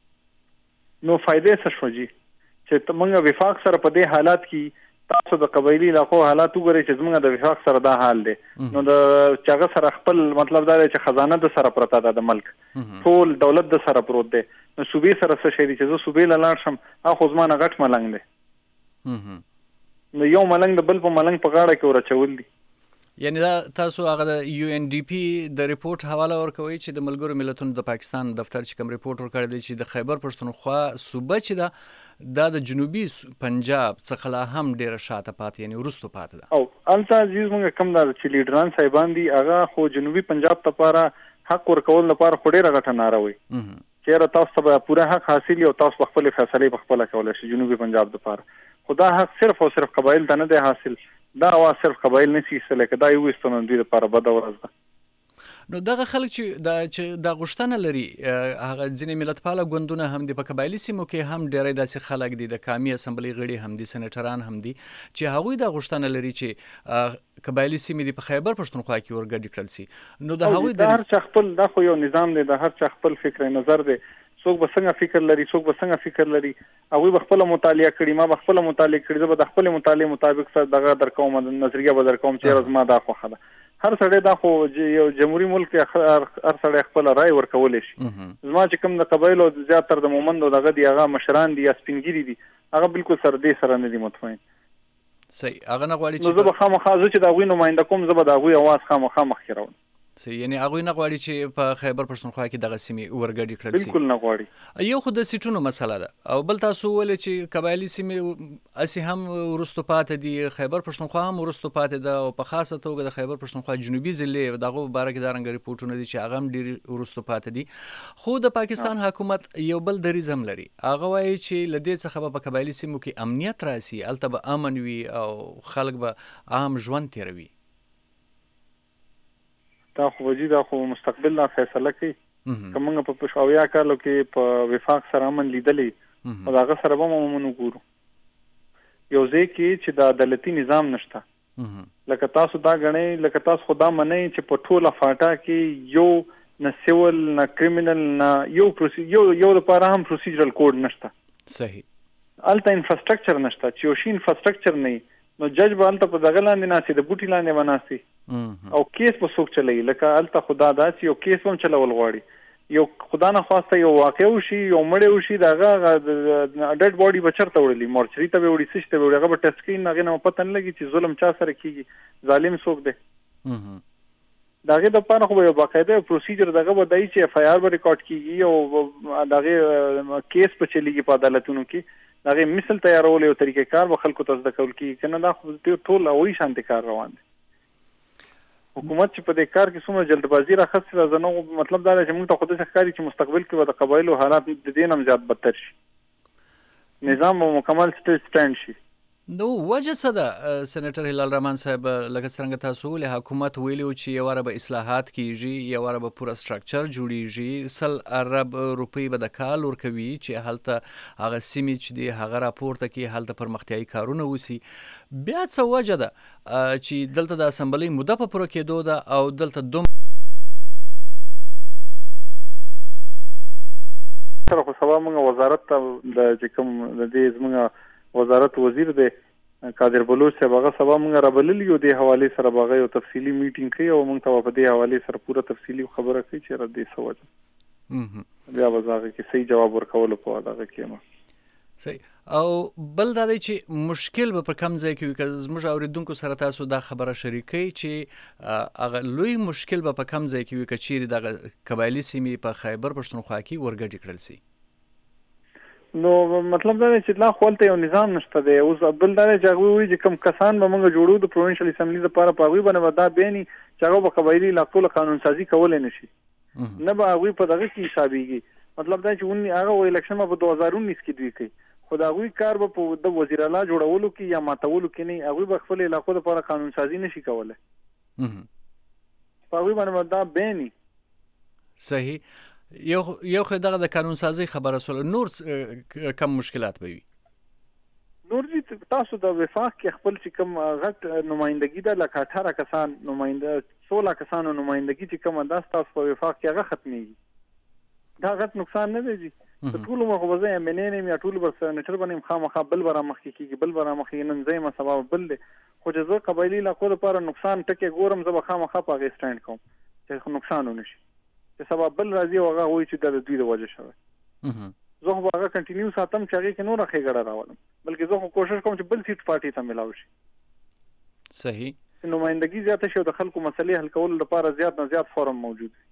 نو فائدې څه شوږي چې موږ وفاق سره په دې حالات کې تاسو د قبایلی علاقو حالات وګورئ چې موږ د وفاق سره دا حال دی نو د چاغه سره خپل مطلب دا دی چې خزانه د سره پرتا ده د ملک ټول دولت د سره پروت دی نو صوبې سره څه شي چې زه صوبې لاړ شم اخو زما نه غټ ملنګ دی نو یو ملنګ د بل په ملنګ په غاړه کې ورچول دي یعنی دا تاسو هغه د UNDP د ریپورت حواله ورکوي چې د ملګرو ملتونو د پاکستان دفتر چې کوم ریپورت ورکړی دی چې د خیبر پښتونخوا صوبه چې دا د جنوبي پنجاب څخه لا هم ډیره شاته پاتې یعنی وروسته پاتې ده او البته عزیز موږ کوم دا چې لیډران صاحبان دي هغه خو جنوبي پنجاب لپاره حق ورکول لپاره خو ډیره غټه ناروي چې تاسو ته پوره حق حاصل او تاسو خپل فیصله په خپل کولای شئ جنوبي پنجاب لپاره خدا حق صرف او صرف قبایل ته نه دی حاصل دا وا صرف قبایل نشي سره کدا یو استنون دي لپاره بده ورځ ده نو دغه خلک چې د غشتنه لري هغه ځینې ملتپاله ګوندونه هم د قبایلی سیمو کې هم ډېری داسې خلک دي د قومي اسمبلی غړي هم دي سېنیټران هم دي چې هغوی د غشتنه لري چې قبایلی سیمې د خیبر پښتونخوا کې ورګډ کړل سي نو د هغوی د هر چا خپل دا خو یو نظام دی د هر چا خپل فکر نظر دی څوک به څنګه فکر لري څوک به څنګه فکر لري هغوی به خپل مطالعه کړي ما به خپل مطالعه کړي زه به د خپل مطالعه مطابق سره دغه درکوم نظریه به درکوم چې زما دا خوښه ده هر سړی دا خو یو جمهوریت ملک هر سړی خپل رائے ورکولی شي زما چې کوم د قبایلو زیاتره د مومندو دغه دی هغه مشران دي یا سپینګیري دي هغه بالکل سره دې سره نه دي مطمئن صحیح هغه نه غواړي چې زه به خامخا زه چې د هغوی نماینده کوم زه به د هغوی اواز خامخا مخکې راوړم یعنی هغوی نه غواړي چې په خیبر پښتونخوا کې دغه سیمې ورګډې کړل سي بالکل نه غواړي یو خو د سیټونو مسله ده او بل تاسو ولې چې قبایلی سیمې اسی هم ورستو پاتې دي خیبر پښتونخوا هم ورستو پاتې ده او په خاصه توګه د خیبر پښتونخوا جنوبي ضلع دغه باره کې دا رنګ ریپورتونه دي چې هغه هم ډېر ورستو پاتې دي خو د پاکستان حکومت یو بل دریځ هم لري هغه وایي چې له دې څخه به په قبایلی سیمو کې امنیت راسي هلته به امن وي او خلک به عام ژوند تیروي دا خو وجي دا خو مستقبل لا فیصله کوي کومه په پښاویا کالو کې په وفاق سره امن لیدلې او دا سره به موږ ګورو یو ځکه چې د عدالتي نظام نشته لکه تاسو دا غنئ لکه تاسو خدا منئ چې په ټوله فاټا کې یو نه سیول نه کریمینل نه یو لپاره هم پروسیجرل کوډ نشته صحیح الته انفراستراکچر نشته چې یو شی انفراستراکچر نه نو جج به هلته په دغه لاندې ناستي د بوټي لاندې به ناستي او کیس به څوک چلوي لکه هلته خدا داسې یو کیس به هم چلول غواړي یو خدا نه خواسته یو واقع وشي یو مړی وشي د هغه ډیډ باډي به چېرته وړلي مورچري ته به وړي څه شي ته به وړي هغه به ټسټ کوي هغې نه به پته نه لګي چې ظلم چا سره کېږي ظالم څوک دی د هغې دپاره خو به یو باقاعده یو پروسیجر دغه به دی چې اف آی آر به ریکارډ کېږي او د هغې کیس به چلېږي په عدالتونو کې د هغې مثل تیارول یو طریقې کار به خلکو ته زده کول کېږي که نه دا خو ټول هغوی شانتې کار روان دی حکومت چې په دې کار کې څومره جلدبازي راخستې ده زه نه مطلب دا دی چې موږ ته خو داسې ښکاري چې مستقبل کې به د قبایلو حالات د دې نه هم زیات بدتر شي نظام به مکمل سټینډ شي نو وجه څه ده سېنیټر هلال رحمان صاحب لکه څرنګه تاسو ولې حکومت ویلي و چې یوه به اصلاحات کیږي یوه به پوره سټرکچر جوړیږي 100 ارب روپۍ به د کال ورکوي چې هلته هغه سیمې چې دي هغه راپورته کړي هلته پرمختیایي کارونه وسي بیا څه وجه ده چې دلته د اسمبلۍ موده په پوره کېدو ده او دلته سره خو سبا موږ وزارت ته د چې کوم د دې زموږ وزارت وزیر دی قادر بلوچ صاحب هغه سبا موږ رابللي یو دې حوالې سره به هغه یو تفصیلي میټینګ کوي او موږ ته په دې حوالې سره پوره تفصیلي خبره کوي چې را دې څه وجه بیا به هغه کې صحیح جواب ورکولو په هغه کې صحیح او بل دا دی چې مشکل به په کم ځای کې وي که زموږ اورېدونکو سره تاسو دا خبره شریکوي چې هغه لوی مشکل به په کم ځای کې وي که چیرې دغه قبایلي سیمې په خیبر پښتونخوا کې ورګډې کړل سي نو مطلب دا دی چې لا خو هلته یو نظام نشته دی اوس بل دا دی چې هغوی وایي چې کوم کسان به موږ جوړو د پروینشل اسمبلي دپاره په هغوی باندې به دا بیني چې هغه به قبایلي علاقو له قانون سازي کولی نه شي نه به هغوی په دغه کې حسابېږي مطلب دا چې هغه الیکشن به په 2019 کې دوی کوي خو د هغوی کار به په د وزیر اعلی جوړولو کې یا ماتولو کې نه هغوی به خپل علاقو دپاره قانون سازي نه شي کولی په هغوی باندې به دا بیني صحیح یو خو دغه د قانون سازي خبره سول نور کم مشکلات به وي نور دي تاسو د وفاق کې خپل چې کوم غټ نمائندګي ده لکه 18 کسان نماینده 16 کسانو نمائندګي چې کوم ده تاسو په وفاق کې هغه ختميږي دا غټ نقصان نه دی د ټول مخ وځي امنین یا ټول بر سېنیټر باندې خامخا بل برا مخ کېږي بل برا مخ نن ځای ما سبب بل دی خو چې زه قبایلی علاقو لپاره نقصان ټکي ګورم زه به خامخا په غي سټاند کوم چې نقصان ونه شي چې سبب بل راځي او هغه وایي چې د دوی د وجه شوی زه خو هغه کنټینیو ساتم چې هغې کې نوره ښېګړه راولم بلکې زه خو کوشش کوم چې بل سیټ پارټي ته میلاو شي صحیح چې نمایندګي زیاته شي او د خلکو مسلې حل کولو لپاره زیات نه زیات فورم موجود وي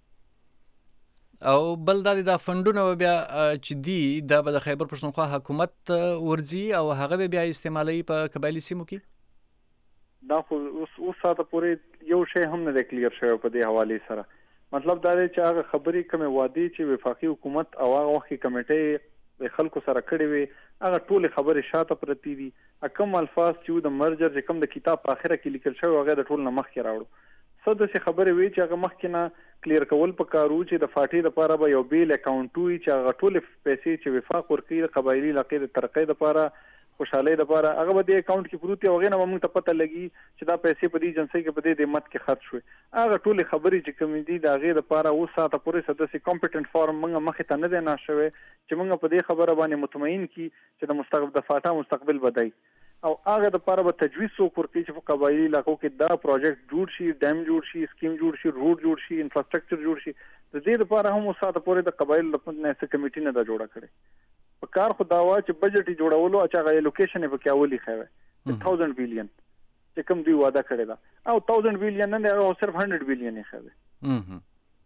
او بل دا فندونه بیا چې دي دا به د خیبر پښتونخوا حکومت ورځي او هغه به بیا استعمالوي په قبایلي سیمو کې دا خو اوس ساعته پورې یو شی هم نه دی کلیر شوی په دې حوالې سره مطلب دا دی چې هغه خبرې کومې وعدې چې وفاقي حکومت او هغه وخت کې کمیټې د خلکو سره کړې وي هغه ټولې خبرې شاته پرتې دي کوم الفاظ چې د مرجر چې کوم د کتاب په اخره کې لیکل شوی هغه د ټول نه مخکې راوړو څه داسې خبرې وي چې هغه مخکې نه کلیر کول پکار و چې د فاټې لپاره به یو بیل اکاونټ وي چې هغه ټولې پیسې چې وفاق ورکوي د قبایلي علاقې د ترقۍ لپاره خوشحالۍ لپاره هغه به د اکاونټ کې پروت وي هغې نه به موږ ته پته لګي چې دا پیسې په دې ایجنسۍ کې په دې دمت کې خرڅ شوې هغه ټولې خبرې چې کومې دي د هغې لپاره اوس ساعته پورې څه داسې کمپټنټ فارم موږ مخې ته نه دی ناست شوی چې موږ په دې خبره باندې مطمئن کړي چې د فاټا مستقبل به دی او هغه لپاره به تجویز څوک ورکوي چې په قبایلي علاقو کې دا پروجیکټ جوړ شي ډیم جوړ شي سکیم جوړ شي روډ جوړ شي انفراستراکچر جوړ شي د دې لپاره هم اوس ساعته پورې د قبایلو لپاره څه کمیټي نه ده جوړه کړې په کار خو دا وه چې بجټ یې جوړولو چې هغه الوکیشن یې پکې اول ایښی وی 1000 بلین چې کوم دوی وعده کړې ده او 1000 بلین نه دی هغه صرف 100 بلین ایښی دی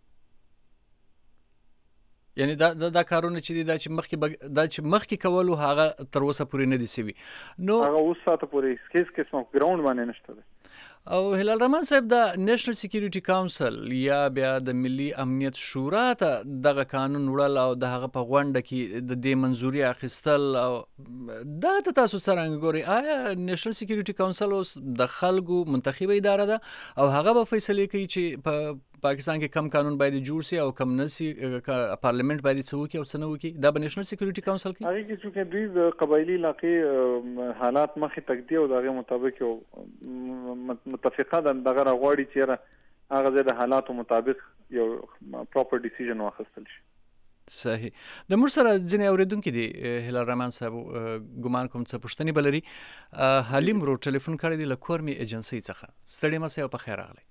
یعنی دا کارونه چې دي دا چې مخکې کولو هغه تر اوسه پورې نه دي سوي نو هغه اوس ساعته پورې هیڅ قسمه ګراوند باندې نشته دی او هلال رحمان صاحب د نېشنل سکیورټي کونسل یا بیا د ملي امنیت شورا ته دغه قانون وړل او د هغه په غونډه کې د دې منظوري اخیستل او دا ته تاسو څرنګه ګورئ آیا نېشنل سکیورټي کونسل اوس د خلکو منتخبه اداره ده او هغه به فیصله کوي چې په پاکستان کې کم قانون باید جوړ شي او کم نسی پارلیمنت باید څه وکړي او څه نه وکړي دا به نېشنل سکیورټي کونسل کوي هغه کې چې دوی د قبایلي علاقې حالات مخې تک دی او دغه مطابق یو متفقه ده دغه راغواړي چې هغه د حالاتو مطابق یو پراپر ډیسیژن واخیستل شي صحیح. د موږ سره ځینې اوریدونکي دي هلال رحمان صاحب ګمان کوم څه پوښتنې به لري. حلیم ورور ټلیفون کړی دی له کورمې ایجنسۍ څخه. ستړي مه سئ او په خیر راغلی.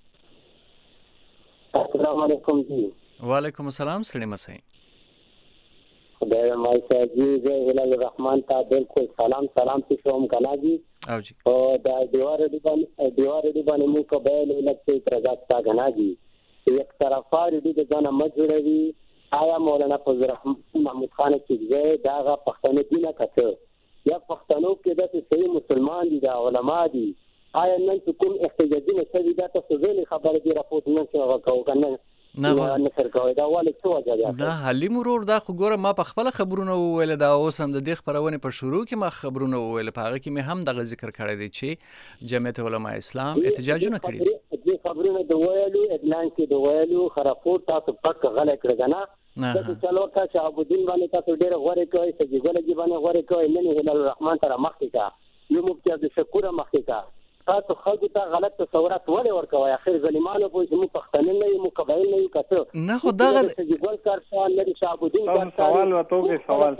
السلام علیکم جی. وعلیکم السلام. ستړي مه سئ. خدای مای صاحب جی زه هلال رحمان ته بالکل سلام پې کوم کنه جی. او جی دا دیوار دی باندې مو قبایل لکه اعتراضات تا غنا دي یک طرفه دی د ځان مجوړوي. آیا مولانا فضل الرحمن محمود خان چغزی دا پښتنو دینه کته یا پښتنو کې د صحیح مسلمان دي دا علما دي. آیا نن کوم احتجاجي مسله دا تاسو زه خبره دی راپورټ نه کوو کنه نه سرکوي دا والي څه وجه ده؟ نه حلیم ورور دا خو ګوره ما په خپل خبرونه وویل دا اوس هم د دې خبرونه په شروع کې ما خبرونه وویل په هغه کې مې هم دغه ذکر کړی دی چې جمعیت علماء اسلام احتجاجونه کړي دي. دې خبرونه د ویلو اعلان کې د ویلو خرافور تاسو پک غلط کړی نه چې چلو کا شهاب الدین باندې تاسو ډېر غوړې کوي سجګل جی باندې غوړې کوي نن هلال الرحمن تر مخکې کا یو مفتي عبد الشکور مخکې کا تاسو خلکو ته غلط تصورات ولې ورکوي؟ اخر ظالمانو په چې مو پښتنه نه یو قبایل نه یو کته نه خو دغه سجګل کارشان لري شهاب الدین سوال وتوګه سوال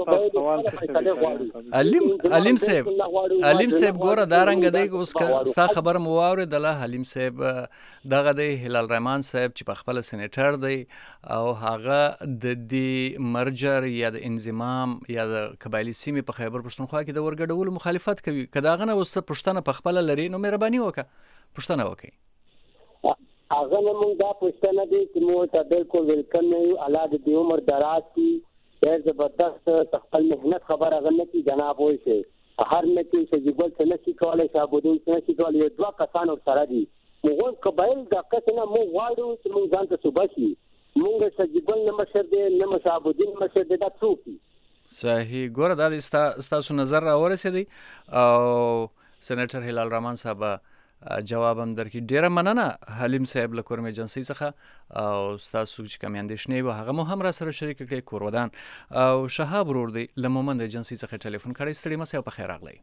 علیم صاحب ګوره دا رنګ دی اوس ستا خبر مو واورید الله. علیم صاحب دغه دی هلال رحمان صاحب چې په خپل سېنیټر دی او هغه د دې مرجر یا د انضمام یا د قبایلی سیمې په خیبر پښتونخوا کې د ورګډولو مخالفت کوي. که داغه نه اوس پښتنه په خپل لري نو مهرباني وکړه پښتنه وکړي. هغه موږ دا پښتنه دي چې موږ ته بالکل ویلکم نه یو. الله دې عمر دراز کړي. ډېر زبردست خپل مهنت خبره غنه کی جناب وای شي هر نه کې چې جګل څه نشي کولای شهاب الدین څه نشي کولای. دوه کسان سره دي موږ قبایل د کسنه موږ غواړو چې موږ ځان ته صوبه شي. موږ چې جګل نه مشر دي نه شهاب الدین مشر دي دا څوک دي؟ صحیح. ګوره دا ستاسو نظر را ورسېدی او سېنیټر هلال رحمان صاحب جواب هم درکړي. ډیره مننه حلیم صاحب له کورم ایجنسۍ څخه او ستاسو چې کوم اندېښنې وه هغه مو هم را سره شریک کړئ. کورودان او شهاب ورور دی له مومند ایجنسۍ څخه ټلیفون کړی. ستړي مه سئ او په خیر راغلی.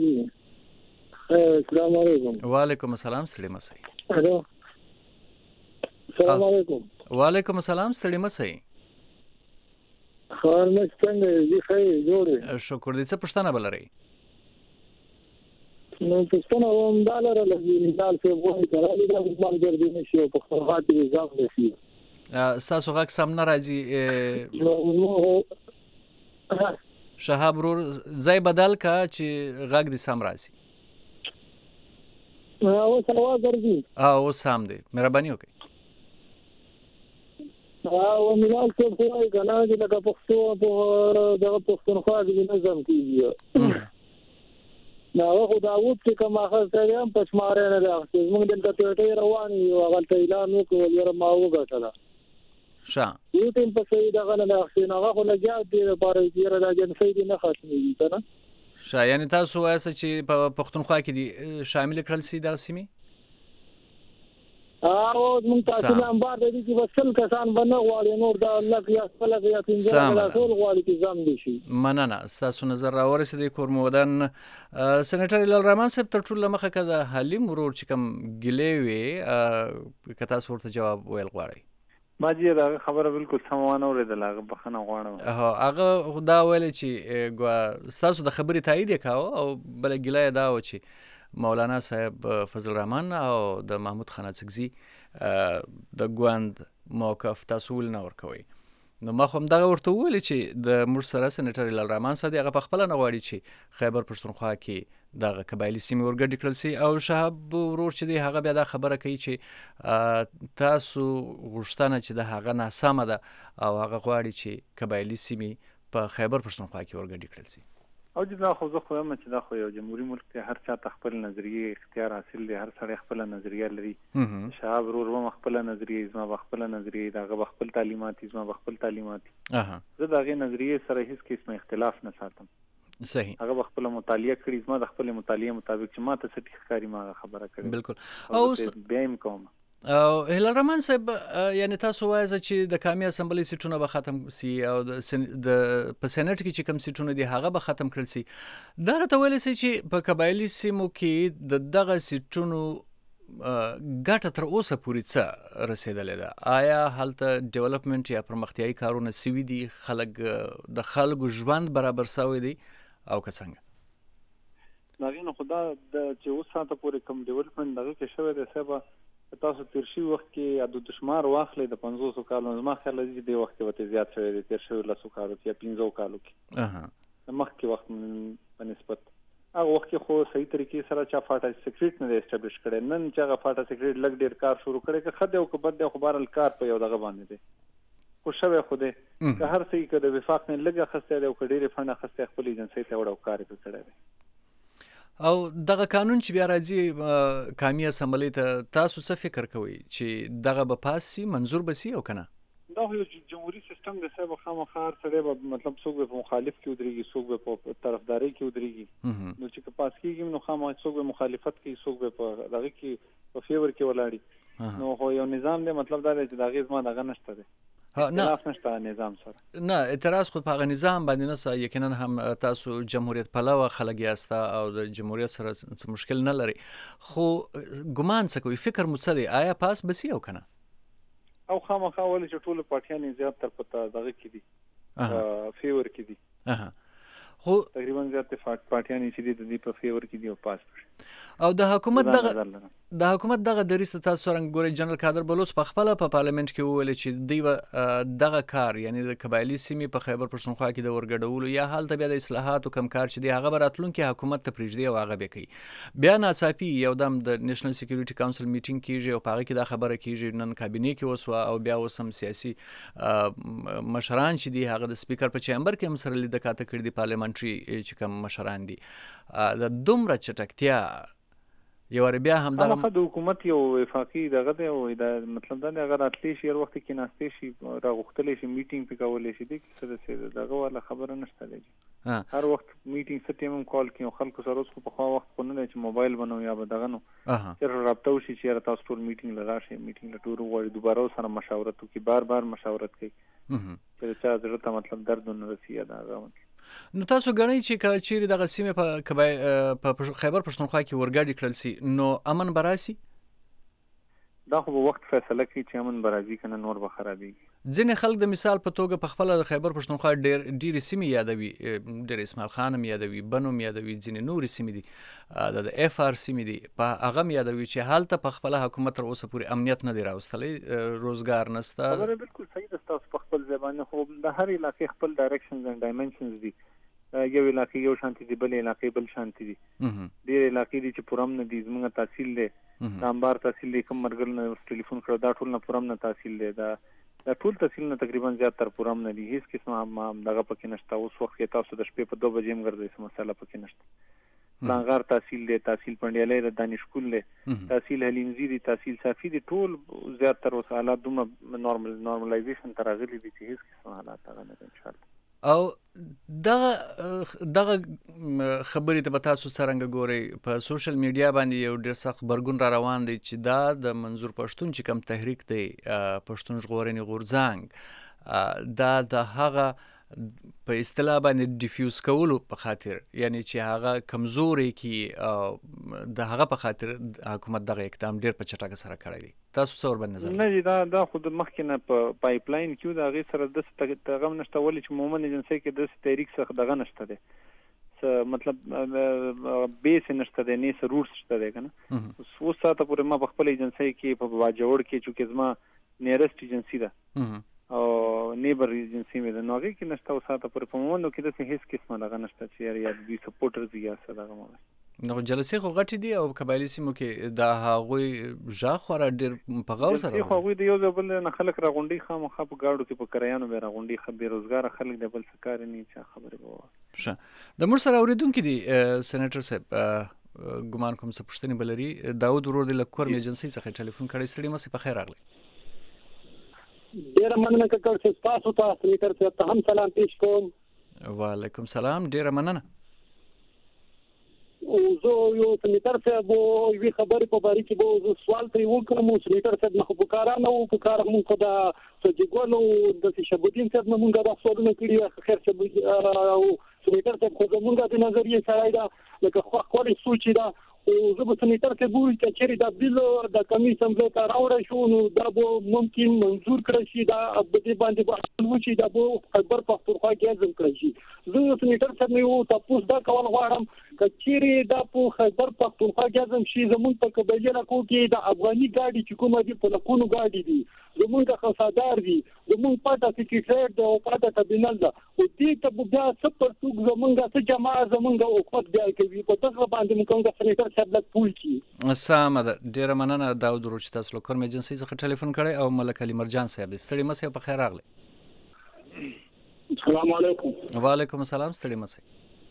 السلام علیکم. وعلیکم السلام. ستړي مه سئ. السلام علیکم. وعلیکم السلام. ستړي مه سئ. خبر مې څنګه دی؟ خیر جوړ. شکر دې. څه پوښتنه به لرئ؟ نو پښتنه هم دا لرله چې مثال کې وایي کړه دا ځان ګرځي نشي او په خپل کې ځان نشي. ستاسو غږ سم نه راځي شهاب ورور. ځای بدل کا چې غږ دې سم راځي. اوس اواز درځي؟ اوس سم دی. مهرباني وکړئ. او مثال کې وایي کنه چې لکه پښتو په دغه پښتونخوا کې نظم کیږي. نو خو دا وڅ کوم اخر سره هم پښماره نه راځي. موږ دلته ټټي رواني او هغه اعلان وکړ یره ما وګټله شا یو تیم په سید هغه نه راځي. نو هغه لګیا دی لپاره چې یره راځي نه ختمي کنه. شا یعنی تاسو وایسته چې په پښتونخوا کې دي شامل کړل سي د سیمې او موږ تاسو نه انبار دي چې وصل کسان باندې غواړي نور دا الله یا خپل یا پنځه ټول غواړي چې ځم دي شي. مننه ستاسو نظر را ورسېدی. کورمودن سېنیټر هلال رحمان صاحب تر ټولو مخه که د حلیم ورور چې کوم ګیلې وي که تاسو ورته جواب ویل غواړئ؟ ما جی دا خبره بالکل سم وانه اوریدله. هغه بخښنه غواړم. هغه دا ویل چې ستاسو د خبرې تایید یې کاوه او بله ګیله یې دا و چې مولانا صاحب فضل الرحمن او د محمود خان اڅکزي د ګوند موقف تاسو ول نه ورکوي. نو ما خو هم دغه ورته وویل چې د موږ سره سېنیټر هلال رحمان صاحب هغه په خپله نه غواړي چې خیبر پښتونخوا کې دغه قبایلي سیمې ورګډې کړل سي. او شهاب ورور چې دی هغه بیا دا خبره کوي چې تاسو غوښتنه چې د هغه ناسمه ده او هغه غواړي چې قبایلي سیمې په خیبر پښتونخوا کې ورګډې کړل سي. او دا خو زه خو یم چې دا خو یو جمهوریت ملک دی. هر چا ته خپل نظریه اختیار حاصل دی. هر سړی خپل نظریه لري. شهاب ورور هم خپل نظریه زما خپل نظریه دغه خپل تعلیمات زما خپل تعلیمات زه دغه نظریه سره هیڅ قسم اختلاف نه ساتم. صحیح. هغه خپل مطالعه کړی زما د خپل مطالعه مطابق چې ما ته څه ښکاری ما خبره کړې. بالکل. او بیم کوم هلال رحمان صاحب یعنی تاسو وایئ چې د قومي اسمبلی سیټونه به ختم سي او د په سېنات کې چې کوم سیټونه دي هغه به ختم کړل سي. دا راته ویلی سي چې په قبایلي سیمو کې د دغه سیټونو ګټه تر اوسه پورې څه رسیدلې ده؟ آیا هلته ډیولپمنټ یا پرمختیایي کارونه سوي دي؟ د خلکو ژوند برابر سوی دی او که څنګه؟ دغې نه خو دا چې اوس ساعته پورې کوم ډیولپمنټ دغه کې شوی دی صاحبه تاسو تیر شوي وخت کې عدد شمار واخلئ د 500 کالو زما خیال دی دې وخت کې ورته زیات شوی دی تیر شوي 10 کالو کې یا 15 کالو کې مخکې وخت په نسبت هغه وخت کې خو صحیح طریقې سره چا فاټا سیکریټ نه دی اسټابلیش کړی نن چې هغه فاټا سیکریټ لږ ډېر کار شروع کړی که ښه دی او که بد دی خو بهرحال کار په یو دغه باندې دی خو شوی خو دی که هر څه که د وفاق نه لږ اخیستی دی او که ډېرې فنډ اخیستی خپل ایجنسۍ ته وړه او کار یې کړی دی او دغه قانون چې بیا راځي قومي اسمبلۍ ته تاسو څه فکر کوئ چې دغه به پاس سي منظور به سي او که نه؟ دا خو یو جمهوري سیستم دی صاحب خامخا هر سړی به مطلب څوک به په مخالف کې ودرېږي څوک به په طرفدارۍ کې ودرېږي نو چې که پاس کېږي نو خامخا څوک به مخالفت کوي څوک به په دغه کې په فیور کې ولاړي نو خو یو نظام دی مطلب دا دی چې د هغې زما دغه نشته دی اختلاف نشته نظام سره نه اعتراض خو په هغه نظام باندې نه یقینا هم تاسو جمهوریت پلوه خلک یاسته او د جمهوریت سره څه مشکل نه لري خو ګمان څه کوي فکر مو څه دی آیا پاس به سي او که نه؟ او خامخا ولې چې ټولو پارټیانې زیات تر په دغه کې دي فیور کې دي خو تقریبا زیات پارټیانې چې دي د دې په فیور کې دي او پاس او د حکومت دغه دریځ ته تاسو څرنګه ګورئ؟ جنرال کادر بلوچ په خپله په پارلمنټ کې وویل چې دوی دغه کار یعنی د قبایلي سیمې په خیبر پښتونخوا کې د ورګډولو یا هلته بیا د اصلاحاتو کم کار چې دی هغه به راتلونکي حکومت ته پرېږدي او هغه به کوي بیا ناڅاپي یو دم د نیشنل سکیورټي کاونسل میټینګ کېږي او په هغه کې دا خبره کېږي نن کابینې کې وسوه او بیا اوس هم سیاسي مشران چې دي هغه د سپیکر په چیمبر کې هم سره لیده کاته کړي دي پارلمنټري چې کوم مشران دي د دومره چټکتیا یو بیا هم د حکومت یو وفاقي دغه دی او دا مطلب دا هغه راتلی شي هر وخت کې ناشته شي راغختلی شي میټینګ په کولې شي د څه دغه ولا خبره نشته دی هر وخت میټینګ ستیم کال کوي خلکو سره اوس په خوا وخت کو نه چې موبایل بنو یا دغه نو چې رابطه وشي چې تاسو ټول میټینګ لراشي میټینګ لټور وړي دوباره سره مشاورت کوي بار مشاورت کوي چې چا ضرورت مطلب درد نه رسي دا نو تاسو غواړئ چې چیرې دغه سیمه په خیبر پښتونخوا کې ورګاډي کړل سي نو امن براسي؟ دا خو وخت فیصله کوي چې امن برازي کنه نور به خرابېږي ځینې خلک د مثال په توګه په خپله د خیبر پښتونخوا ډېرې سیمې یادوي ډېر اسماعیل خان هم یادوي بن هم یادوي ځینې نورې سیمې دي د اف آر سیمې دي په هغه هم یادوي چې هلته په خپله حکومت تر اوسه پورې امنیت نه دی راوستلی روزګار نشته خبره بالکل صحیح ده ستاسو په خپل ځای باندې خو د هر علاقې خپل ډایرکشنز اینډ ډایمنشنز دي یو علاقې یو شانتي دي بل علاقې بل شانتي دي ډېر علاقې دي چې پورم نه دي زموږ تحصیل دی د انبار تحصیل دی کوم مرګل نه ټلیفون کړو دا ټول نه پورم نه تحصیل دی دا ټول تحصیل نه تقریبا زیات تر پورم نه دي هیڅ قسمه دغه پکې نشته اوس وخت کې تاسو د شپې په 2 بجې هم ګرځئ څه مسله پکې نشته لانغار تحصیل دی تحصیل پنډیالی د دانشکول دی تحصیل حلیمزی دی تحصیل صافی دی ټول زیات تر اوسه حالات دومره نارملایزیشن ته راغلي دي چې هیڅ قسم حالات هغه نه دي انشاءالله او دغه خبرې ته به تاسو څرنګه ګورئ په سوشل میډیا باندې یو ډېر سخت غبرګون را روان دی چې دا د منظور پښتون چې کوم تحریک دی پښتون ژغورنې غورځنګ دا د هغه په اصطلاح باندې ډیفیوز کولو په خاطر یعنی چې هغه کمزوري کی د هغه په خاطر حکومت دغه اقدام ډیر په چټکه سره کړی دی تاسو څه ور باندې نظر نه دا خود مخکې نه په پایپ لاین کې دا غي سره د تغم نشته ولې چې مومن ایجنسی کې د تحریک څخه دغه نشته دی مطلب بیس نشته دی نه روټ نشته دی کنه اوس ساته پورې ما په خپل ایجنسی کې په واجوړ کې چې زما نیرست ایجنسی ده او نیبر ایجنسی مې د نوغي کې نشته او ساته پر پموندو کې د هیڅ قسمه دغه نشته چې یا دوی سپورټرز یا څه دغه مو نو جلسې خو غټې دي او قبایلی سیمو کې دا هغوی ژغ خورا ډېر په غور سره هغوی د یو بل نه خلک راغونډي خامخا په ګاډو کې په کرایانو به راغونډي خبرې روزګار خلک د بل څه کار نه چا خبرې وو ښه د مور سره اوریدونکو دي سېنیټر صاحب ګمان کوم څه پوښتنې بلري داود ورور د لکور ایجنسی څخه ټلیفون کړی ستړي مې په خیر راغلی ډیره مننه کاکړ چې تاسو ته سېنیټر صاحب ته هم سلام پیش کوم وعلیکم سلام ډیره مننه او زه یو سېنیټر صاحب یوې خبرې په باره کې به زه سوال ترې وکړم سېنیټر صاحب نه خو په کاره نه وو په کاره مونږ د صدیقګل او د شهابالدین صاحب نه مونږ دا سوالونه کړي خیر صاحب او سېنیټر صاحب خو زمونږ د نظریې سره دا لکه خپل سوچ دا زه به سنیټر کې ګوري چې چیرې دا بل د کمی سمبلې ته راوړی شو نو دا به ممکن منظور کړی شي دا په دې باندې به وشي دا به خیبر پختونخوا کې ځم کړی شي زه سنیټر صاحب نه یو تاسو دا کول غواړم چې چیرې دا په خیبر پختونخوا کې ځم شي زمونږ په قبایلی علاقو کې د افغاني ګاډي چې کومه دي په لکونو ګاډي دي زمونږ خصادار دي زمونږ پټه سکریټریټ د او پټه کابینل ده او دې ته بیا سپر څوک زمونږ څه جماعه زمونږ حکومت بیا کوي په دغه باندې موږ سنیټر صاحب له پول کی سمه ده ډیره مننه داود روچ تاسو له کورم ایجنسی څخه ټلیفون کړی او ملک علي مرجان صاحب ستړي مسه په خیر راغلی السلام علیکم وعلیکم السلام ستړي مسه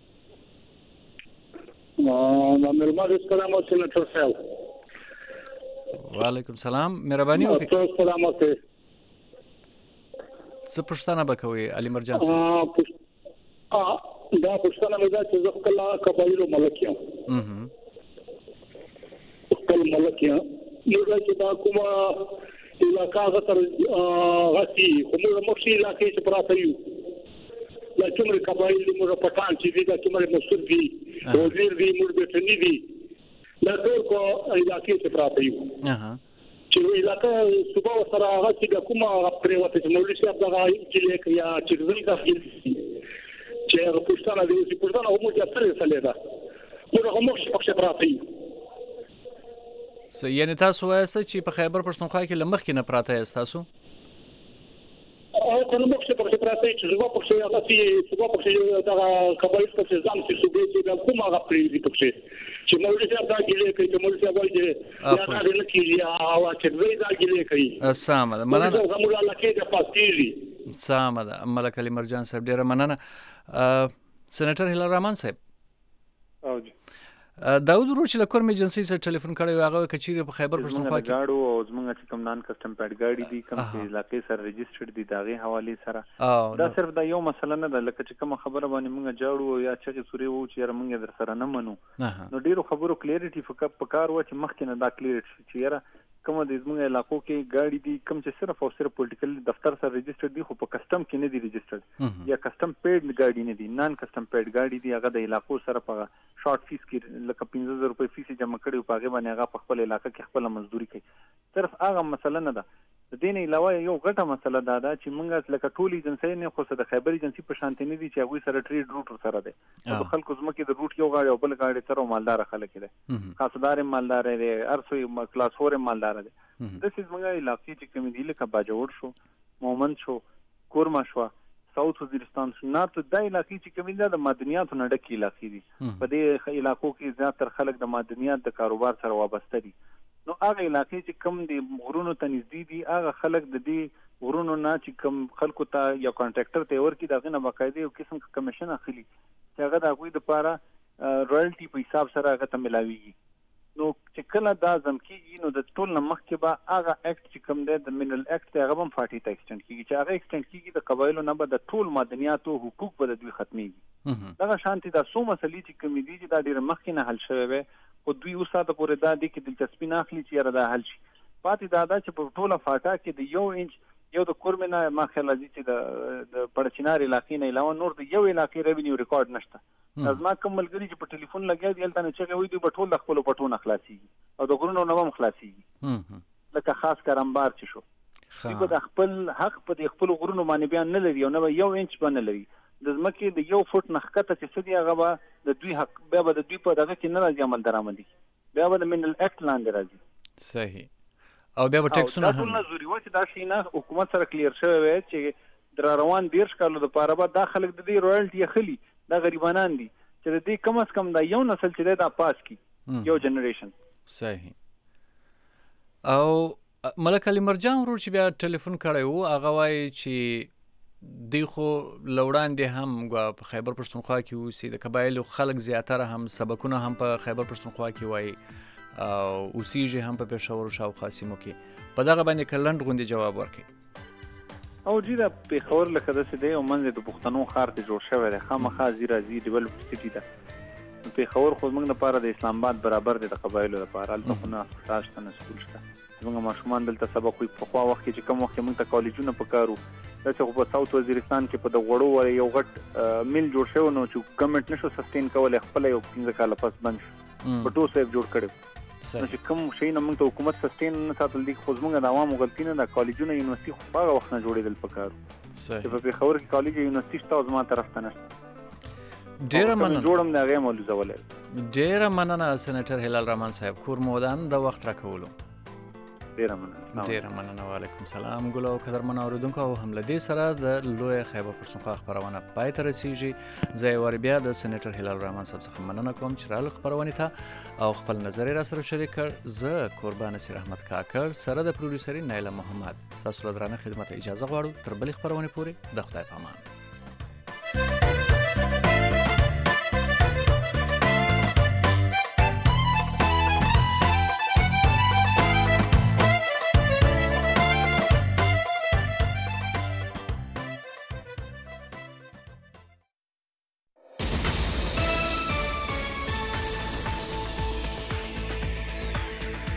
مېرمن السلام او سنیټر صاحب وعلیکم السلام مهرباني وکړئ السلام علیکم څه پوښتنه وکوي علي مرجان صاحب دا پوښتنه مې ده چې زه خپل قبایلو ملک یم خپل ملک یم نو چې دا کومه علاقه غتر غسی کومه مخشي علاقې چې پراته یو دا کومه قبایل موږ پټان چې دا کومه مسعود دي وزیر دي موږ بټنی دي دا ټول کو علاقې چې پراته یو چې علاقه صوبه سره هغه چې کومه پریوته چې مولوی صاحب دغه چې یا چې زمي داخل چې هغه پښتانه دي چې پښتانه هم چې سره سره ده موږ هم پښه پراته یو یعنی تاسو وایسته چې په خیبر پښتونخوا کې لمخ کې نه پراته یاست تاسو او کنه موږ چې پښه پراته چې زما پښه هغه چې صوبه پښه دغه قبایل په ځان چې صوبې چې کومه هغه پریږدي پښه چې مولوی صاحب دا ګیلې کوي چې مولوی صاحب وایي یا نه کېږي او چې دوی دا ګیلې کوي سمه ده مننه زموږ علاقې د پاتېږي سمه ده ملک علي مرجان صاحب ډیره مننه سېنیټر هلال رحمان صاحب داود روچ له کورم ایجنسی سره ټلیفون کړی و هغه کچېره په خیبر پښتونخوا کې گاډو او زمونږ چې کوم نان کسٹم پیډ گاډي دي کوم چې علاقې سره ريجسترډ دي داغه حواله سره دا صرف دا یو مسله نه ده لکه چې کوم خبره باندې مونږ جاړو یا چې سوري وو چې مونږ در سره نه منو نو ډیرو خبرو کلیریټي فکر پکار و چې مخکې نه دا کلیریټ چې یاره کوم د زموږ علاقو کې گاډي دي کوم چې صرف او صرف پولیټیکل دفتر سره ريجسترډ دي خو په کسٹم کې نه دي ريجسترډ یا کسٹم پیډ گاډي نه دي نان کسٹم پیډ گاډي دي هغه د علاقو سره په شارټ فیس کې لکه 15000 روپے فیس جمع کړي او هغه باندې هغه په خپل علاقې کې خپل مزدوري کوي صرف هغه مسله نه ده د دې نه علاوه یو غټه مسله دا ده چې موږ لکه ټول ایجنسی نه خو د خیبر ایجنسی په شانتي نه دي چې هغه سره ټریډ روټ سره ده د خلکو زمکه د روټ یو غاړي او بل غاړي سره مالدار خلک دي خاصدار مالدار دي ارسو کلاس 4 مالدار دي د سیس موږ علاقې چې کوم دي لکه باجوړ شو مومند شو کورما شو ساوث وزیرستان شو نارت د علاقې چې کوم دي د معدنیاتو نه ډکې علاقې دي په دې علاقو کې زیاتره خلک د معدنیات د کاروبار سره وابسته دي نو هغه علاقې چې کم دي غرونو ته نږدې دي هغه خلک د دې غرونو نه چې کم خلکو ته یا کانټراکټر ته ورکړي دغه نه باقاعده یو قسم کمیشن اخلي چې هغه د هغوی لپاره رویالټي په حساب سره هغه ته ملاويږي نو چې کله دا ځمکېږي نو د ټول نه مخکې به هغه اکټ چې کوم دی د منرل اکټ هغه هم 40 ته ایکسټند کیږي چې هغه ایکسټند کیږي د قبایلو نه به د ټول معدنیاتو حقوق به د دوی ختميږي دغه شانتي دا څو مسلې چې کوم دي چې دا ډېر مخکې نه حل شوی وي او دوی اوسه د پورې دا دي کې دلچسپي نه اخلي چې را دا حل شي پاتې دا چې په ټوله فاټا کې د 1 انچ یو د کورمنه ما خیال دي چې د پړچینار علاقې نه علاوه نور د یو علاقې ریوینیو ریکارډ نشته ازما کوم ملګری چې په ټلیفون لګیا دی الته چې وي دوی په ټول د خپل پټون اخلاصيږي او د غرونو نوم اخلاصيږي لکه خاص کارمبار چې شو دوی په خپل حق په خپل غرونو باندې بیان نه لري او نه 1 انچ باندې لري د ځمکې د 1 فوټ نخکته چې سدي هغه به د دوی حق بیا به د دوی په دغه کې نه راځي عمل درآمدي بیا به د منل اکټ لاندې راځي صحیح او بیا به ټیکسونه هم ټول ضروري و چې دا شي نه حکومت سره کلیر شوی وي چې در روان 10 کالو د پاره به دا خلک د دې رویالټي اخلي دا غریبانان دي چې د دې کم از کم دا یو نسل چې دا پاس کی یو جنریشن صحیح او ملک علي مرجان ورور چې بیا ټلیفون کړی وو هغه وایي چې دی خو لوړاندې هم په خیبر پښتونخوا کې اوسي د قبایلو خلک زیاتره هم سبکونه هم په خیبر پښتونخوا کې وایي او اوسیږي هم په پېښور او شاوخوا سیمو کې په دغه باندې کلند غوندې جواب ورکړي او جی دا پېښور لکه داسې دی او منځ د پښتنو ښار کې جوړ شوی دی خامخا راځي ډیولپډ سټي ده پېښور خو موږ لپاره د اسلام آباد برابر دی د قبایلو لپاره هلته خو نه اساس ته نه سکول شته زموږ ماشومان دلته سبق وایي پخوا وخت کې چې کوم وخت موږ ته کالجونه پکارو داسې خو په ساوث وزیرستان کې په د غوړو یو غټ میل جوړ شوی نو چې ګورنمنټ نشو سسټین کولی خپله یو 15 کاله پس بند شو پټو صاحب جوړ کړو چې کوم شي نه موږ ته حکومت سستین نه ساتل دي خو زموږ د عوامو غلطي نه ده کالجونه یونیورسيټي خو په هغه وخت نه جوړېدل پکار چې په پېښور کې کالج یونیورسيټي شته او زما طرف ته نشته ډېره مننه جوړم د هغې مولوزولی ډېره مننه سېنیټر هلال رحمان صاحب کور مو ودان د وخت راکولو ډېره مننه وعلیکم سلام ګل او قدرمن اورېدونکو او هم له دې سره د لوی خیبر پښتونخوا خپرونه پای ته رسیږي زه یې ور بیا د سېنیټر هلال رحمان صاحب څخه مننه کوم چې راغلل خپرونې ته او خپل نظر یې راسره شریک کړ زه قربان نصیر احمد کاکړ سره د پروډوسري نایله محمد ستاسو له درانه خدمت اجازه غواړو تر بلې خپرونې پورې د خدای په امان